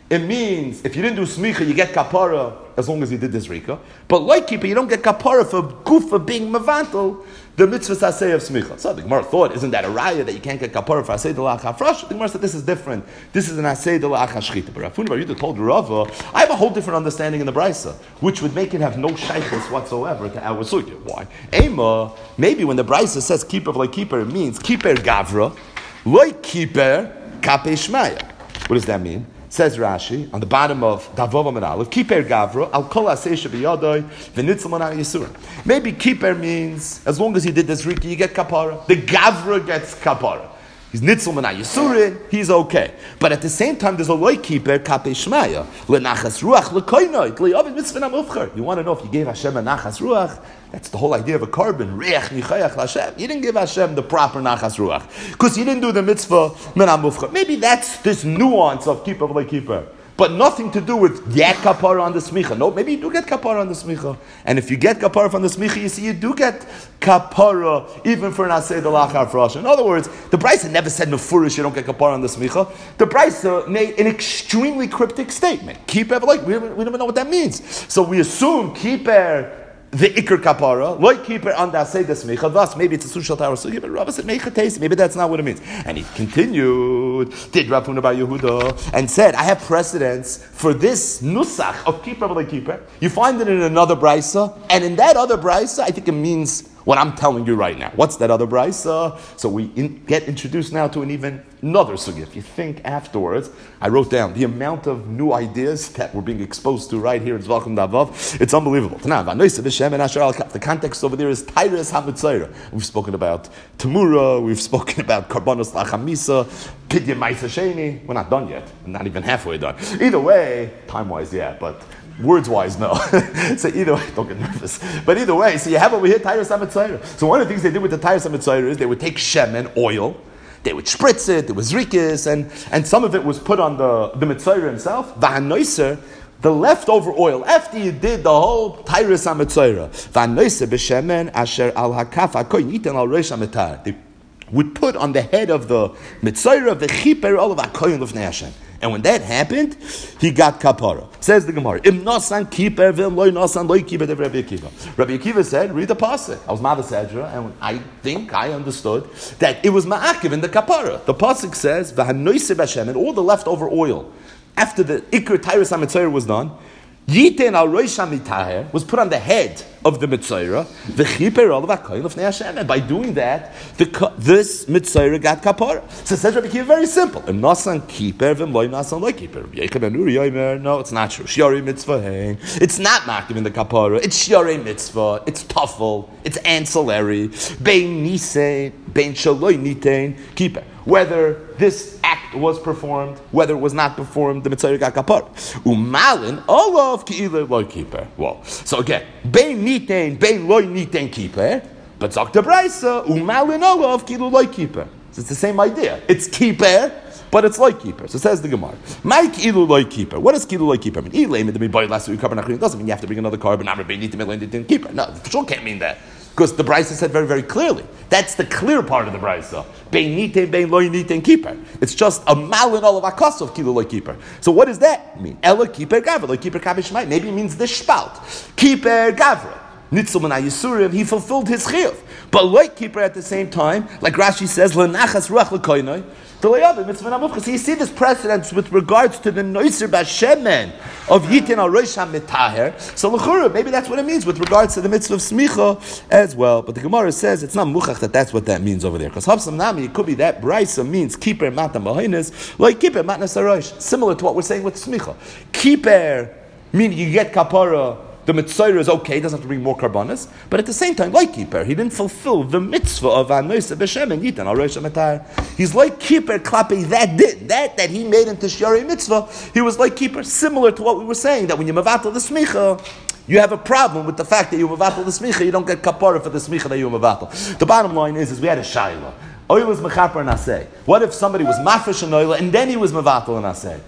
it means if you didn't do smicha, you get kapara as long as you did this rika. But like keeper, you don't get kapara for gufa being mevantel the mitzvah asay of smicha. So the Gemara thought, isn't that a raya that you can't get kapara for asay de la'achafrash? The Gemara said this is different. This is an asay de la'achashchita. But Rafuna Bar Yehuda told Rava, I have a whole different understanding in the brisa, which would make it have no shaykhus whatsoever to our sugya. Why? Ema, maybe when the brisa says keeper like keeper, it means keeper gavra, like keeper kape shmaya. What does that mean? Says Rashi on the bottom of Davov Amid Aleph, Kiper Gavra al kol aseish b'yadoi v'nitzal manan yisurim. Maybe Kiper means as long as you did this riki, you get kapara. The Gavra gets kapara. He's nitzal manan yisurim. He's okay. But at the same time, there's a loy Kiper kapei shmaya lenachas ruach lekoinoid le'ovid mitzvah namufcher. You want to know if you gave Hashem a nachas ruach? That's the whole idea of a carbon. Reach nichayach Hashem. You didn't give Hashem the proper nachas ruach because you didn't do the mitzvah menam mufcha. Maybe that's this nuance of keeper like keeper, but nothing to do with get kapara on the smicha. No, maybe you do get kapara on the smicha, and if you get kapara from the smicha, you see you do get kapara even for an asay de lachar frosh. In other words, the brisa never said nefurish you don't get kapara on the smicha. The brisa made an extremely cryptic statement. Keeper like we, we don't even know what that means, so we assume keeper the ikr kapara, like keeper on the asay desmicha. Thus, maybe it's a sushal tower sugi, but Rava said meicha taste. Maybe that's not what it means. And he continued, did Rav Huna Bar Yehuda, and said, I have precedence for this nusach of keeper like keeper. You find it in another brisa, and in that other brisa, I think it means what I'm telling you right now. What's that other brisa? So we in, get introduced now to an even another sugi. If you think afterwards, I wrote down the amount of new ideas that we're being exposed to right here in Zvalchim Davav. It's unbelievable. The context over there is Tyrus HaMitzayra. We've spoken about Tamura, we've spoken about Karbanos Lachamisa, Pidya Maisa Sheni. We're not done yet. We're not even halfway done. Either way, time-wise, yeah, but words-wise, no. So either way, don't get nervous. But either way, so you have over here Tyrus HaMitzayra. So one of the things they did with the Tyrus HaMitzayra is they would take shemen, oil, they would spritz it, there was rikis, and, and some of it was put on the, the mitzayra himself. V'hanoiser, the leftover oil, after you did the whole Tyrus HaMitzayra, v'hanoiser b'shemen asher al hakaf hakoyin iten al reish hamitar. They would put on the head of the mitzayra v'chiper all of hakoyin l'fnei Hashem. And when that happened, he got kapara. Says the Gemara, Im nasan kiper v'im loy nasan loy kiper dev Rabbi Akiva. Rabbi Akiva said, read the pasuk. I was Mavas Edra, and I think I understood that it was ma'akiv in the kapara. The pasuk says, v'hanoise b'Hashem, and all the leftover oil, after the ikr Tyrus HaMitzayra was done, Yiten al Rosh HaMitaher was put on the head of the Mitzayra, the Chiper al Vakoil of Hashem, and by doing that, the, this Mitzayra got kapara. So it says Rabbi Akiva very simple. Im nasan kiper v'im loy nasan loy kiper. No, it's not true. Shiori mitzvah hein. It's not makiv in the kapara. It's shiori mitzvah. It's tuffle. It's ancillary. Bein nisein, bein shaloy nitain kiper. Whether this act was performed, whether it was not performed, the mitzvah got kapara. Umalin all of ki'ilah loy kiper. Well, so again, bein nitain, bein loy nitain kiper, but zok the brisa umalin all of ki'ilah loy kiper. So it's the same idea. It's kiper, but it's loy kiper. So says the Gemara, my ki'ilah loy kiper. What does ki'ilah loy kiper mean? Ilayim to be boy last week carbon achrin doesn't mean you have to bring another carbon. Not bein nitain loy nitain kiper. No, for sure can't mean that. Because the Brisa said very, very clearly. That's the clear part of the Brisa. Bein nitein, bein loy nitein keeper. It's just a malin all of akas of kilo loy keeper. So what does that mean? Ella keeper gavra, loy keeper kavish mai. Maybe it means the shpalt. Keeper gavra. Nitzul mana yisurim, he fulfilled his chiyuv. But loy keeper at the same time, like Rashi says, lenachas ruach lekoinoi. So you see this precedence with regards to the noiser bashemen of yitin al rosh hamitaher. So l'chura, maybe that's what it means with regards to the mitzvah of smicha as well. But the Gemara says it's not muchach that that's what that means over there. Because hafsam nami, it could be that brisa means keeper matam b'hoines, like keeper matnas harosh, similar to what we're saying with smicha. Keeper meaning you get kapara. The mitzvah is okay; doesn't have to bring more karbanas. But at the same time, like keeper, he didn't fulfill the mitzvah of anoisa b'shem and yitan al rosh hamatar. He's like keeper klapi that did that that he made into shiori mitzvah. He was like keeper, similar to what we were saying that when you mavatal the smicha, you have a problem with the fact that you mavatal the smicha. You don't get kapara for the smicha that you mavatal. The bottom line is, is we had a shaila. Oil was mechaper and asay. What if somebody was mafresh an oil and then he was mavatal and asay?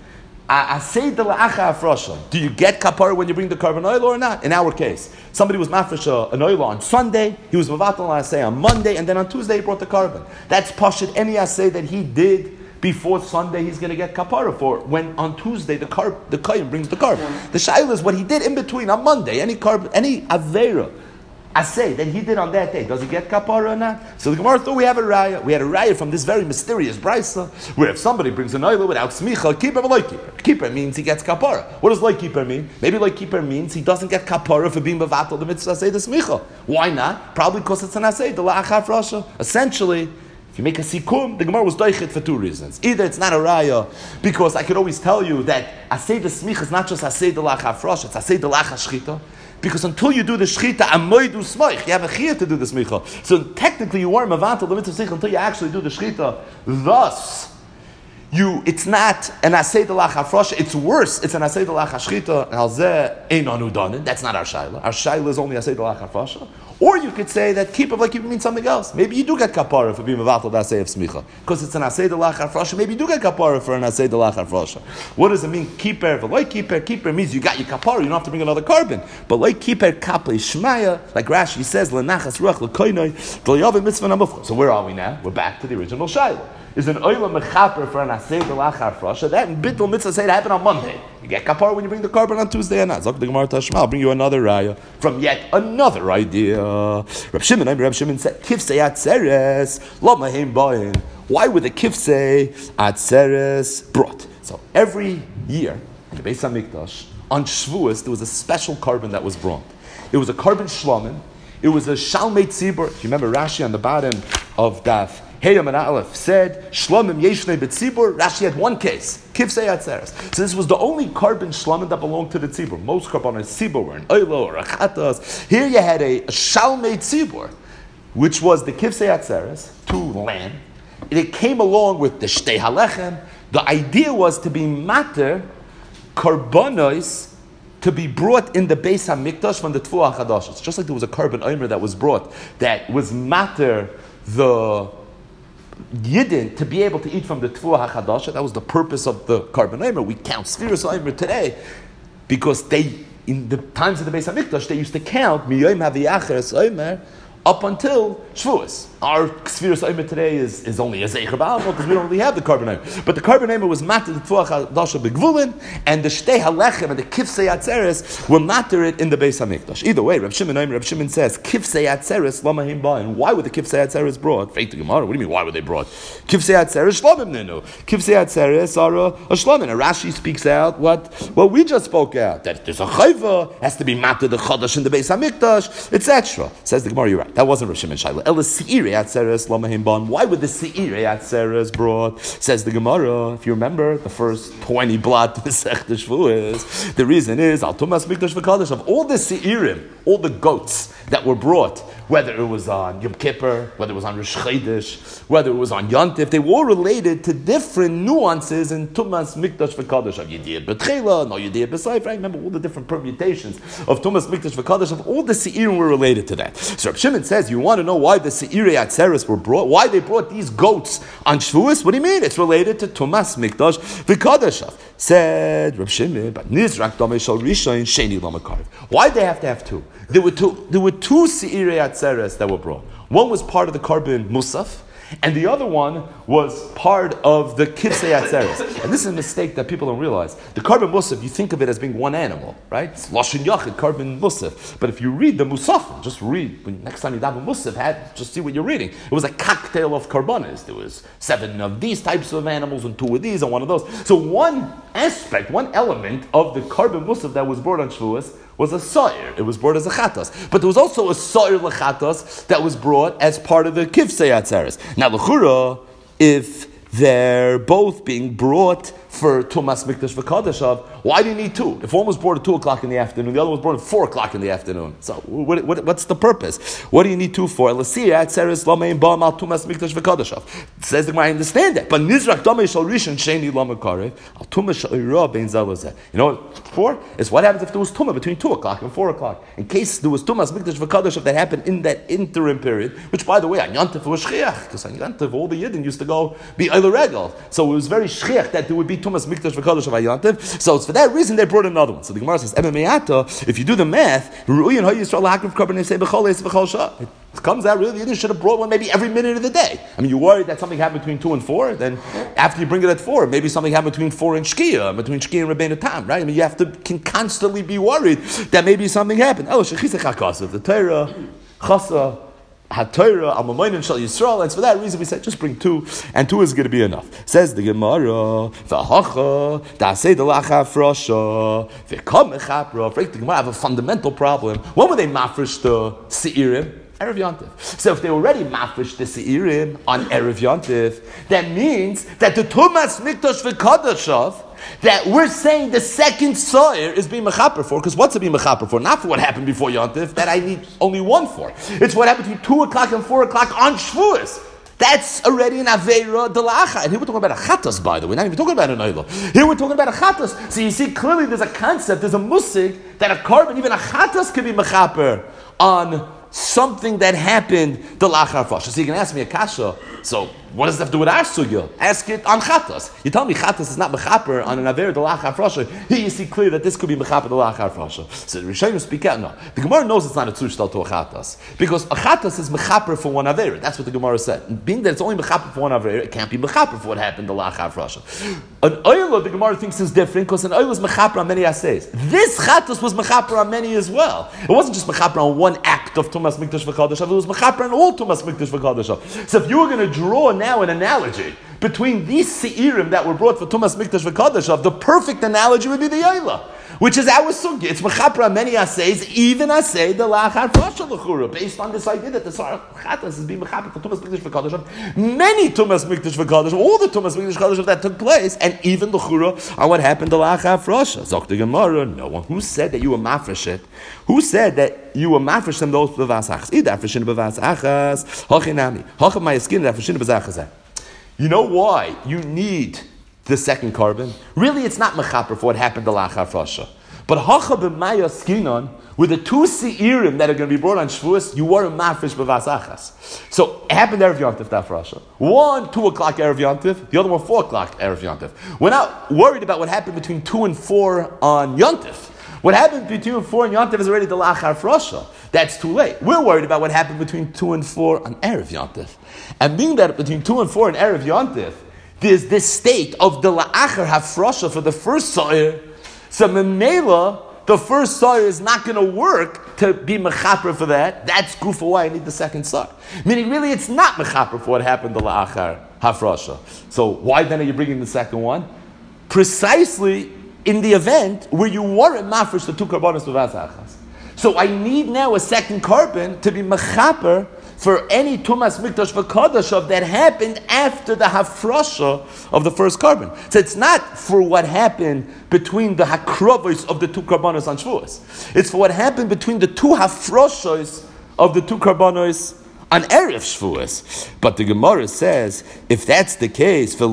Do you get kapara when you bring the carbon oil or not? In our case, somebody was mafresh an oil on Sunday, he was mavatal asay on Monday, and then on Tuesday he brought the carbon. That's pashut any asay that he did before Sunday he's going to get kapara for, when on Tuesday the carb, the kohen brings the carb. Yeah. The shaila is what he did in between on Monday, any carb, any avera, I say that he did on that day, does he get kapara or not? So the Gemara thought we have a raya. We had a raya from this very mysterious brisa, where if somebody brings an oila without smicha, keeper or loy keeper. Keeper means he gets kapara. What does loy keeper mean? Maybe loy keeper means he doesn't get kapara for being mevatel the mitzvah say the smicha. Why not? Probably because it's an asay, the la'achaf rasha. Essentially, if you make a sikum, the Gemara was doichet for two reasons. Either it's not a raya, because I could always tell you that asay the smicha is not just asay the la'achaf rasha, it's asay the la'achaf shchita. Because until you do the shchita, amoidu smoich, you have a chiyah to do the smicha. So technically you weren't mevatel the mitzvah smicha until you actually do the shchita. Thus, you, it's not an asay de lach hafrosha, it's worse, it's an asay de lach hashchita, al zeh ein anu danin, that's not our shaila. Our shaila is only asay de lach hafrosha. Or you could say that keep of like keep means something else. Maybe you do get kapara for being mevatel the asay of smicha. Because it's an asay de lach hafrosha, maybe you do get kapara for an asay de lach hafrosha. What does it mean, keeper? For like keeper, keeper means you got your kapara, you don't have to bring another carbon. But like keeper kaple shmaya, like Rashi says, lenachas ruach lekoinoi, d'layavim mitzvah namufcha. So where are we now? We're back to the original shaila. Is an oila mechaper for an asay de lach hafrosha. That in bittul mitzvah say it happened on Monday. You get kapara when you bring the carbon on Tuesday and not. Zok the Gemara Tashma, I'll bring you another raya from yet another idea. Reb Shimon, Reb Shimon said, Kifsei atzeres, lo mahem bain. Why would the Kifsei atzeres brought? So every year in the Beis Hamikdash, on Shavuos, there was a special carbon that was brought. It was a carbon shlomin. It was a shalmei tzibur. If you remember Rashi on the bottom of Daf Heyam and Aleph said, Shlomim Yeshnei B'tzibur, Rashi had one case, Kifsei Atzeres. So this was the only carbon Shlomim that belonged to the tzibur. Most carbon tzibur were an oilo or a chatas. Here you had a, a Shalmei tzibur, which was the Kifsei Atzeres, to land. It came along with the Shtei Halechem. The idea was to be mater, karbonos, to be brought in the Beis HaMikdash from the Tfuah HaChadosh. It's just like there was a carbon omer that was brought, that was mater, the Yidden to be able to eat from the Tfuah HaChadasha. That was the purpose of the carbon omer. We count Sfiras Omer today because they, in the times of the Beis HaMikdash, they used to count Miyoim HaViyacheres Omer up until Shavuos. Our Sfiras Omer today is, is only a Zeicher Ba'alma because we don't really have the carbon omer. But the carbon omer was matter the Tfuah HaChadasha B'Gvulin, and the Shtei Halechem and the Kifsei Atzeres were matter it in the Beis HaMikdash. Either way, Reb Shimon Omer, Reb Shimon says Kifsei Atzeres Lo Mahim Ba'in. Why would the Kifsei Atzeres brought? Faith to Gemara. What do you mean? Why were they brought? Kifsei Atzeres Shlomim Nenu. Kifsei Atzeres are a, a Shlomim. And Rashi speaks out what what we just spoke out, that there's a chayva has to be matter the Chadash in the Beis HaMikdash, et cetera. Says the Gemara, you're right. That wasn't Reb Shimon Shaila. El Seirei Atzeres Lo Mahim Ba'in. Why would the Seirei Atzeres brought? Says the Gemara. If you remember the first twenty blot to the Sech Shavuos, the reason is Al Tumas Mikdash V'Kadosh, of all the Seirim, all the goats that were brought, whether it was on Yom Kippur, whether it was on Rosh Chodesh, whether it was on Yontif, they were all related to different nuances in Tumas Mikdash V'Kadosh of Yediyah B'Tchela, no Yediyah B'Sayf. Right? Remember all the different permutations of Tumas Mikdash V'Kadosh, of all the Seirim were related to that. So Reb Shimon says, you want to know why the Seirei Atzeres were brought, why they brought these goats on Shavuos? What do you mean? It's related to Tumas Mikdash V'Kadosh. Said Reb Shimon, but Nizrak Damei Shal Rishon Sheni Lamakariv. Why did they have to have two? There were two. There were two Seirei Atzeres that were brought. One was part of the carbon Musaf, and the other one was part of the Kifsei Atzeres. And this is a mistake that people don't realize. The carbon Musaf, you think of it as being one animal, right? It's Lashon Yachid, carbon Musaf. But if you read the Musaf, just read, when next time you daven Musaf, had, just see what you're reading. It was a cocktail of carbonas. There was seven of these types of animals, and two of these, and one of those. So one aspect, one element of the carbon Musaf that was brought on Shavuos was a sa'ir. It was brought as a chatas. But there was also a sa'ir lechatas that was brought as part of the Kifsei Atzeres. Now, l'chura, if they're both being brought for Tumas Mikdash V'Kadashav, why do you need two? If one was brought at two o'clock in the afternoon, the other was brought at four o'clock in the afternoon. So what, what, what's the purpose? What do you need two for? L'siyah Atzeres Lamein Ba'am Al Tumas Mikdash V'Kadashav. Says the Gemara, I understand that. But Nizrak Damei Shal Rishon Sheni Lamakarev Al Tumas Shal Ira Bein Zalazeh. You know what for? It's what happens if there was Tumah between two o'clock and four o'clock. In case there was Tumas Mikdash V'Kadashav that happened in that interim period, which by the way, on Yontif was Shchiach, because on Yontif all the Yidden used to go be Shaila Regal. So it was very shchich that there would be Tumas Mikdash V'Kodesh of Ayantiv. So it's for that reason they brought another one. So the Gemara says, if you do the math, it comes out really you should have brought one maybe every minute of the day. I mean, you're worried that something happened between two and four, then after you bring it at four, maybe something happened between four and Shkia, between Shkia and Rabbeinu Tam, right? I mean, you have to can constantly be worried that maybe something happened. Oh, the Torah, Chasa, HaTorah, Amamoinin Shal Yisrael, and for that reason we said just bring two, and two is going to be enough. Says the Gemara, V'hacha, Da'aseh D'lacha Frosha, V'kom Echapra. The Gemara have a fundamental problem. When were they mafresh the Seirim? Erev Yontif. So if they already mafresh the Seirim on Erev Yontif, that means that the Tumas Mikdash V'Kodashav, that we're saying the second Soyer is being mechaper for, because what's it being mechaper for? Not for what happened before Yontif, that I need only one for. It's what happened between two o'clock and four o'clock on Shavuos. That's already an Aveira Delacha. And here we're talking about a Chatas, by the way. We're not even talking about an Oila. Here we're talking about a Chatas. So you see, clearly there's a concept, there's a musig, that a carbon, even a Chatas, can be mechaper on something that happened the lachar frosha. So you can ask me a kasha. So what does that have to do with our sugya? Ask it on chatas. You tell me chatas is not mechaper on an aver the lachar frosha. Here you see clear that this could be mechaper the lachar frosha. So the Rishonim speak out. No, the Gemara knows it's not a tzushtal to a chatas because a chatas is mechaper for one aver. That's what the Gemara said. And being that it's only mechaper for one aver, it can't be mechaper for what happened the lachar frosha. An oila the Gemara thinks is different because an oila is mechaper on many assays. This chatas was mechaper on many as well. It wasn't just mechaper on one act of Tumas Mikdash V'Kodesh. It was mechaper on all Tumas Mikdash V'Kodesh. So if you were going to draw now an analogy between these seirim that were brought for Tumas Mikdash V'Kodesh, the perfect analogy would be the Yaila, which is our sugya. It's mechaper on many assays, even assay the lachar frosha l'chura, based on this idea that the chatas is being mechaper for Tumas Mikdash V'Kodesh. Many Tumas Mikdash V'Kodesh, all the Tumas Mikdash V'Kodesh that took place, and even l'chura on what happened to lachar frosha. Zok the Gemara, no one. Who said that you were mafresh it? Who said that you were mafresh them those bevas achas? Ida afreshin bevas achas, hachinami, hacham mayaskin afreshin bevas achas. You know why you need the second carbon? Really, it's not mechaper for what happened to lachar frosha. But hacha b'maya skinon, with the two seirim that are going to be brought on Shavuos, you were a mafresh b'vas achas. So it happened Erev Yontif that frosha. One two o'clock Erev Yontif, the other one four o'clock Erev Yontif. We're not worried about what happened between two and four on Yontif. What happened between two and four on Yontif is already the lachar frosha. That's too late. We're worried about what happened between two and four on Erev Yontif. And being that between two and four on Erev Yontif, there's this state of the la'achar hafrosha for the first sa'ir. So memela, the first sa'ir is not going to work to be mechaper for that. That's gufa why I need the second sa'ir. Meaning really it's not mechaper for what happened to la'achar hafrosha. So why then are you bringing the second one? Precisely in the event where you weren't mafresh the two karbonos b'vas achas. So I need now a second carbon to be mechaper for any Tumas Mikdash V'Kodesh that happened after the hafrosha of the first carbon. So it's not for what happened between the hakrovos of the two karbonos on Shavuos. It's for what happened between the two hafroshos of the two karbonos on Erev Shavuos. But the Gemara says, if that's the case, so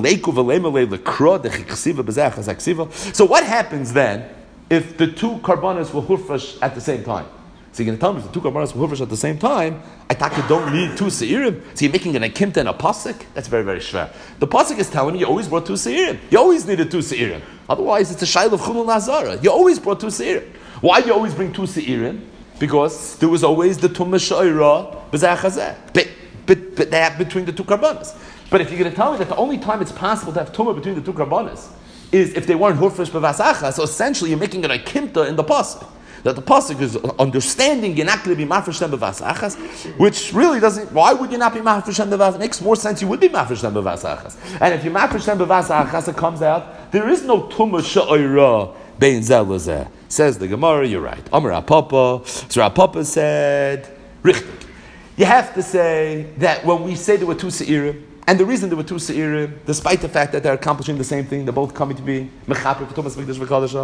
what happens then if the two karbonos were hurfash at the same time? So you're going to tell me if the two karbonos were hurfash at the same time, I thought you don't need two seirim. So you're making an akimta and a pasuk? That's very, very shver. The pasuk is telling me you always brought two seirim. You always needed two seirim. Otherwise, it's a shayl of chulul nazara. You always brought two seirim. Why do you always bring two seirim? Because there was always the tumah shayra b'zachazeh. But, but, but that between the two karbonos. But if you're going to tell me that the only time it's possible to have tumah between the two karbonos is if they weren't hurfish b'vasacha, so essentially you're making an akimta in the pasuk. That the pasuk is understanding you're not going to be mafresh them b'vasachas, which really doesn't. Why would you not be mafresh them b'vasachas? It makes more sense you would be mafresh them b'vasachas. And if you mafresh them b'vasachas, it comes out there is no tumah sha'ira bein zeh l'zeh. Says the Gemara, you're right. Amar Apapa. So Apapa said, richtig. You have to say that when we say there were two seirim, and the reason there were two seirim, despite the fact that they're accomplishing the same thing, they're both coming to be mechaper for Tumas Mikdash V'Kodesh,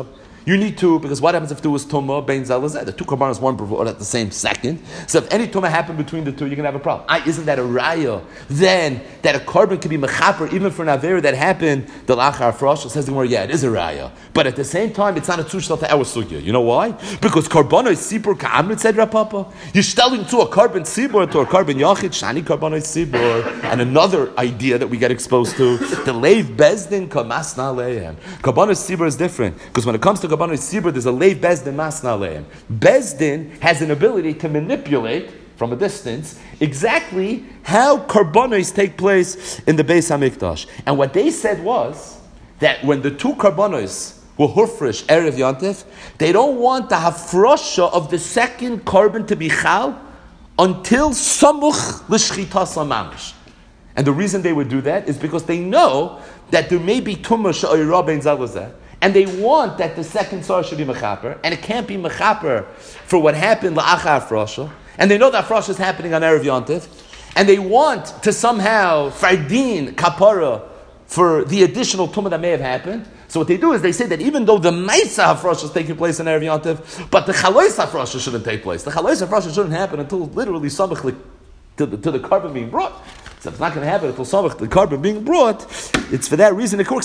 you need to, because what happens if there was Tumah, Bein Zalazeh? The two Karbanos weren't brought at the same second. So if any Tumah happened between the two, you're going to have a problem. I, isn't that a raya? Then, that a carbon can be mechaper even for an Avera that happened, the Lachar Frosh says the word, yeah, it is a raya. But at the same time, it's not a Tushal to our Sugya. You know why? Because Karbanos Sibur Ka'amrit said Rapapa. You're telling to a carbon Sibur, to a carbon Yachid, Shani Karbanos Sibur. And another idea that we get exposed to, the Leiv Bezdin Kamasna Leihem. Karbanos Sibur is different. Because when it comes to Karbanos Sibur, there's a Leiv Bezdin Masna Leihem. Bezdin has an ability to manipulate from a distance exactly how Karbanos take place in the Beis HaMikdash. And what they said was that when the two Karbanos were hufresh Erev Yontif, they don't want the hafrosha of the second carbon to be chal until samuch l'shchitas mamish. And the reason they would do that is because they know that there may be tumah she'oira bein zalazeh, and they want that the second sar should be mechaper, and it can't be mechaper for what happened la'achar frosha, and they know that frosha is happening on Erev Yontif, and they want to somehow fardin kapara for the additional tumah that may have happened. So what they do is they say that even though the Maisa HaFrosh is taking place in Erev Yontif, but the Chalois HaFrosh shouldn't take place. The Chalois HaFrosh shouldn't happen until literally Samach to the, to the carbon being brought. So if it's not going to happen until Samach the carbon being brought, it's for that reason it works.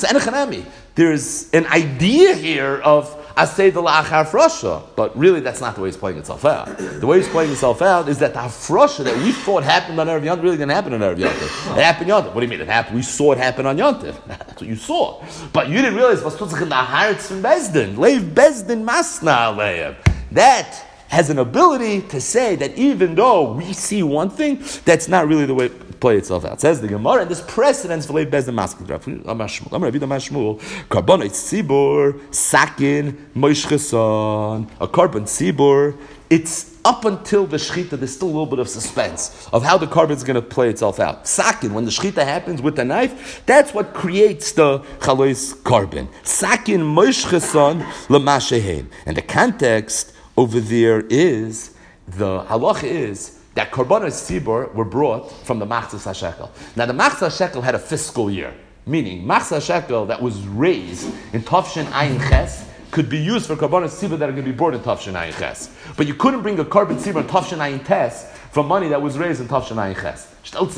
There's an idea here of Asay the La'achar Frosha, but really that's not the way it's playing itself out. The way it's playing itself out is that the Frosha that we thought happened on Erev Yontif really didn't happen on Erev Yontif. It happened Yontif. What do you mean it happened? We saw it happen on Yontif. That's what you saw. But you didn't realize was tutzach in the hearts from Bezdin. Leiv Bezdin Masna Aleim. That has an ability to say that even though we see one thing, that's not really the way it play itself out. It says the Gemara, and this precedence for Leiv Bezdin Masna. Amar Rabbi Mashmul, Karbonot Tzibur, Sakin, Moishcheson, a carbon Tzibur. It's up until the shechita, there's still a little bit of suspense of how the carbon is going to play itself out. Sakin, when the shechita happens with the knife, that's what creates the chalois carbon. Sakin moishcheson l'mashehein. And the context over there is, the halacha is, that karbanos tzibur were brought from the Machzas HaShekel. Now the Machzas HaShekel had a fiscal year, meaning Machzas HaShekel that was raised in Tafshin Ayin Ches could be used for karbanos tzibur that are going to be brought in Tafshin Ayin Ches. But you couldn't bring a carbon tzibur in Tafshin Ayin Tes from money that was raised in Tafshin Ayin Ches.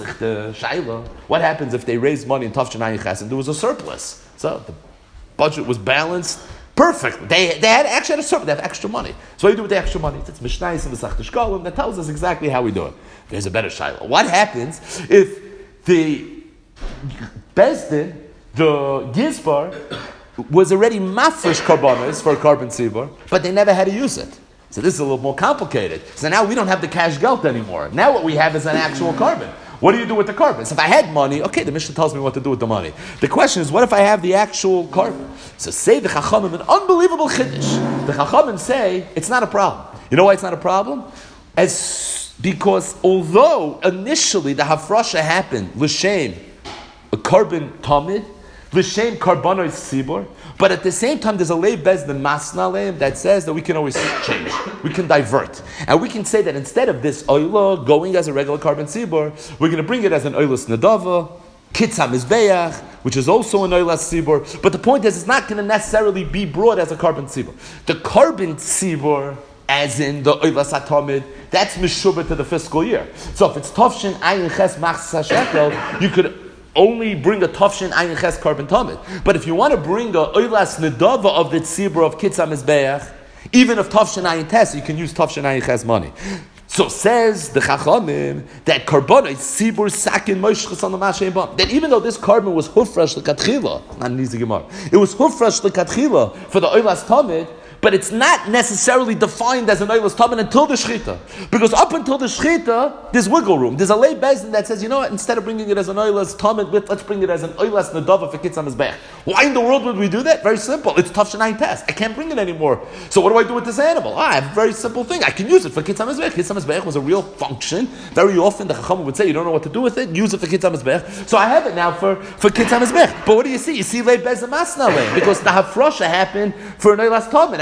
What happens if they raised money in Tafshin Ayin Ches and there was a surplus? So the budget was balanced perfectly. They, they had actually had a surplus. They have extra money. So what do you do with the extra money? It's Mishnayos and the Masechta Shkolim that tells us exactly how we do it. There's a better shayla. What happens if the Bezdin, the Gizbar, was already mafresh karbanos for a carbon tzibur, but they never had to use it. So this is a little more complicated. So now we don't have the cash gelt anymore. Now what we have is an actual carbon. What do you do with the carbon? So if I had money, okay, the Mishnah tells me what to do with the money. The question is, what if I have the actual carbon? So say the Chachamim, an unbelievable chiddush. The Chachamim say it's not a problem. You know why it's not a problem? As because although initially the hafrasha happened l'shem a carbon tamid, l'shem karbanos tzibur, but at the same time there's a leiv bezdin masna leim that says that we can always change, we can divert, and we can say that instead of this oila going as a regular carbon tzibur, we're going to bring it as an oilas nadava, kitzah mizbeach, which is also an oilas tzibur. But the point is, it's not going to necessarily be brought as a carbon tzibur. The carbon tzibur, as in the oilas atomid, that's mishubah to the fiscal year. So if it's tafshin ayin ches machzas shekel, you could only bring a tafshin ayin ches carbon tamid. But if you want to bring a oilas nedava of the tzibur of kitzah mizbeach, even if tafshin ayin tes, you can use tafshin ayin ches money. So says the Chachamim that carbonot tzibur sakin moishchas on the mashein bam, that even though this carbon was hufresh lekatchila, not an easy gemara, it was hufresh lekatchila for the oilas tamid, but it's not necessarily defined as an oilas tamid until the shechita. Because up until the shechita, there's wiggle room. There's a lay bezin that says, you know what, instead of bringing it as an oilas tamid, let's bring it as an oilas nadava for kitzah mizbeach. Why in the world would we do that? Very simple. It's tafshin ayin tes. I can't bring it anymore. So what do I do with this animal? Ah, I have a very simple thing. I can use it for kitzah mizbeach. Kitzah mizbeach was a real function. Very often the Chacham would say, you don't know what to do with it, use it for kitzah mizbeach. So I have it now for, for kitzah mizbeach. But what do you see? You see lay bezin masna lay, because the hafrosha happened for an oilas tamid.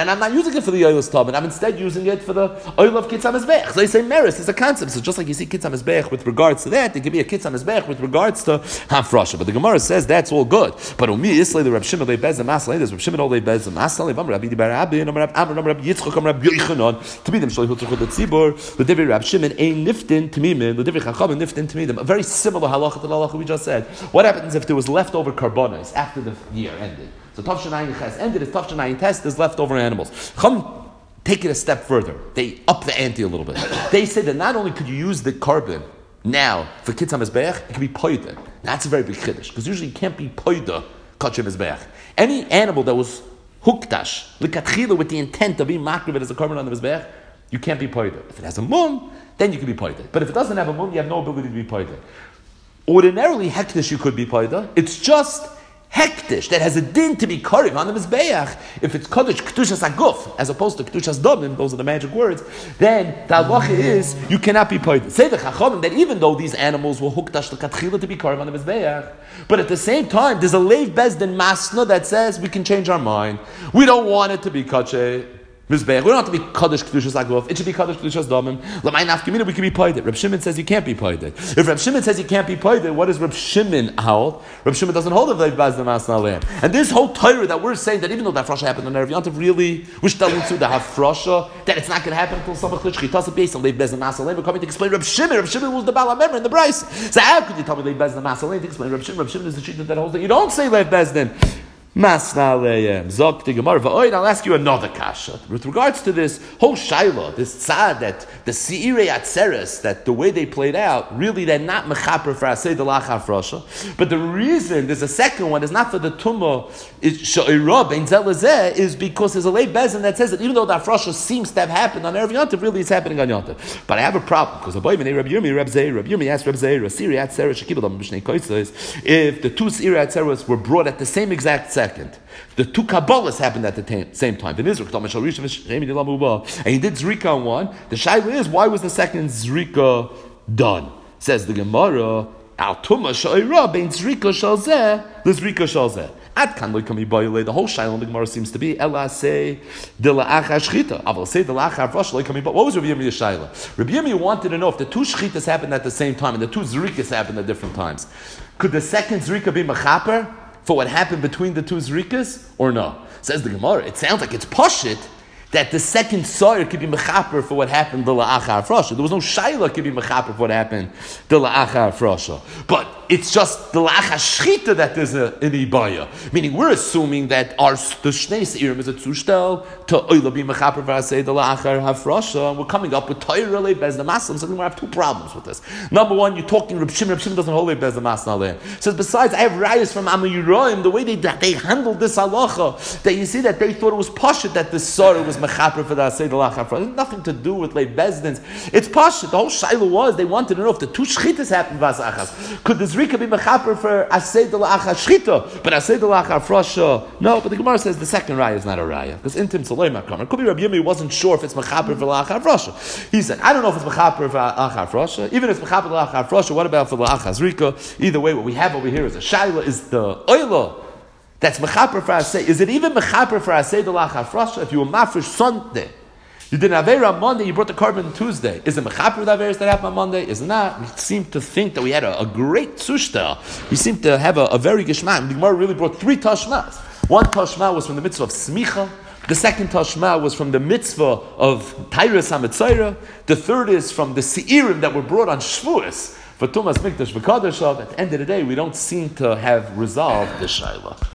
and I'm not using it for the oil of Tabin. I'm instead using it for the oil of Kitzam Mizbech. So they say meris is a concept. So just like you see Kitzam Mizbech with regards to that, there could be a Kitzam Mizbech with regards to Hafrasha. But the Gemara says that's all good. But Umi Islay the Reb Shimon they bez the Masla. There's Reb Shimon all they bez the Masla. Vam Rabbi Dibar Rabbi and Rab Amr Rab Yitzchok Rab Yochanan. To be them Shalei Hutzachot the Tzibur. The Divrei Reb Shimon ein niftin Tamimim. The Divrei Chacham niftin Tamimim. A very similar halacha to the halacha we just said. What happens if there was leftover karbonos after the year ended? So Tavshanayim Ches ended. His Tavshanayim test is leftover animals. Chum take it a step further. They up the ante a little bit. They say that not only could you use the carbon now for Kitzam Mizbeach, it can be poida. That's a very big chiddush because usually you can't be poida kachim Mizbeach. Any animal that was huktash likatchila with the intent of being makriv as a carbon on the Mizbeach, you can't be poida. If it has a mum, then you can be poida. But if it doesn't have a mum, you have no ability to be poida. Ordinarily, hektish you could be poida. It's just hektish that has a din to be kariv on the mizbeach. If it's kodesh kedushas aguf as opposed to kedushas domim, those are the magic words. Then the halacha is you cannot be poida. Say the chachamim that even though these animals were huktash lekatchila to be kariv on the mizbeach, but at the same time there's a leiv bezdin masna that says we can change our mind. We don't want it to be kache. Mizbeach. We don't have to be Kaddish Kedushas Aguf. It should be Kaddish Kedushas Damim. L'may nafkamina, we can be paided. Reb Shimon says you can't be paided. If Reb Shimon says you can't be paided, what does Reb Shimon hold? Reb Shimon doesn't hold of Leiv Baz the Masna Leim. And this whole Torah that we're saying that even though that Hafrasha happened on Erev Yontav, really, we're telling to the Hafrasha that it's not going to happen until Samach Lichchitas based on Leiv Baz the Masna Leim. We're coming to explain Reb Shimon. Reb Shimon was the Baal HaMemer in the Bryce. So how could you tell me Leiv Baz the Masna Leim to explain Reb Shimon? Reb Shimon is the sheet that holds that you don't say Leiv Baz then. Masna Leim. Zok the Gemara. V'oid, I'll ask you another kasha. With regards to this whole shaila, this tzad, that the Seirei Atzeres, that the way they played out, really they're not mechaper for Asay Delach Hafrasha. But the reason, there's a second one, is not for the Tumah, Sha'irah, Ben Zelazeh, is because there's a lay bezin that says that even though the Hafrasha seems to have happened on Erev Yontav, really it's happening on Yontav. But I have a problem, because the boy, Reb Yirmi, Reb Zeir, Reb Yirmi asked Reb Zeir, Seirei Atzeres, Shekibadam, B'shnei Koitzes, if the two Seirei Atzeres were brought at the same exact second, the two Kabbalahs happened at the t- same time. And he did Zrika on one. The shaila is, why was the second Zrika done? Says the Gemara, Al Tuma Sha'ira, Bein Zrika Shalzeh, the Zrika Shalzeh. At kan loy kami boyle. The whole shaila in the Gemara seems to be Ela say de la'achar shchita. I will say de la'achar hafrasha loy kami. But what was Rabbi Yirmiyah's shaila? Rabbi Yirmiyah wanted to know if the two shchitas happened at the same time and the two zrikas happened at different times. Could the second zrika be mechaper for what happened between the two zrikas or no? Says the Gemara. It sounds like it's pashit that the second sire could be mechaper for what happened the la'achar hafrasha. There was no shaila could be mechaper for what happened the la'achar hafrasha. But it's just the la'achar shchita that there's a, an ibaya. Meaning we're assuming that our the shnei seirim is a zustel to oila be mechaper for say the la'achar hafrasha. And we're coming up with Torah le bez the maslam. So we have two problems with this. Number one, you're talking Reb Shimon. Reb Shimon doesn't hold le bez the maslam. Says besides, I have rayas from Amayuraim the way they that they handled this halacha that you see that they thought it was pashut that the sire was mechaper for the asay the la'achar hafrasha. It has nothing to do with le bezdins. It's pashut. The whole shaila was they wanted to know if the two shchitas happened vasachas. Could the Zrika be mechaper for asay de la'achar shchita, but asay de la'achar hafrasha? No, but the Gemara says the second raya is not a raya because intim tzolei makam. It could be Rabbi Yirmiyah wasn't sure if it's mechaper for la'achar hafrasha. He said, I don't know if it's mechaper for la'achar hafrasha. Even if it's mechaper for la'achar hafrasha, what about for la'achar zrika? Either way, what we have over here is a shaila is the oila that's mechaper for asay. Is it even mechaper for asay de la'achar hafrasha if you were mafresh Sunday? You did an Aveira on Monday, you brought the carbon on Tuesday. Is it mechaper the Aveiras that happened on Monday? Is it not? We seem to think that we had a, a great sushta. We seem to have a, a very geshma. The Gemara really brought three tashmas. One tashma was from the mitzvah of smicha. The second tashma was from the mitzvah of Tyrus HaMetzayra. The third is from the seirim that were brought on Shavuos for Tumas Mikdash V'Kadosh. At the end of the day, we don't seem to have resolved the shaila.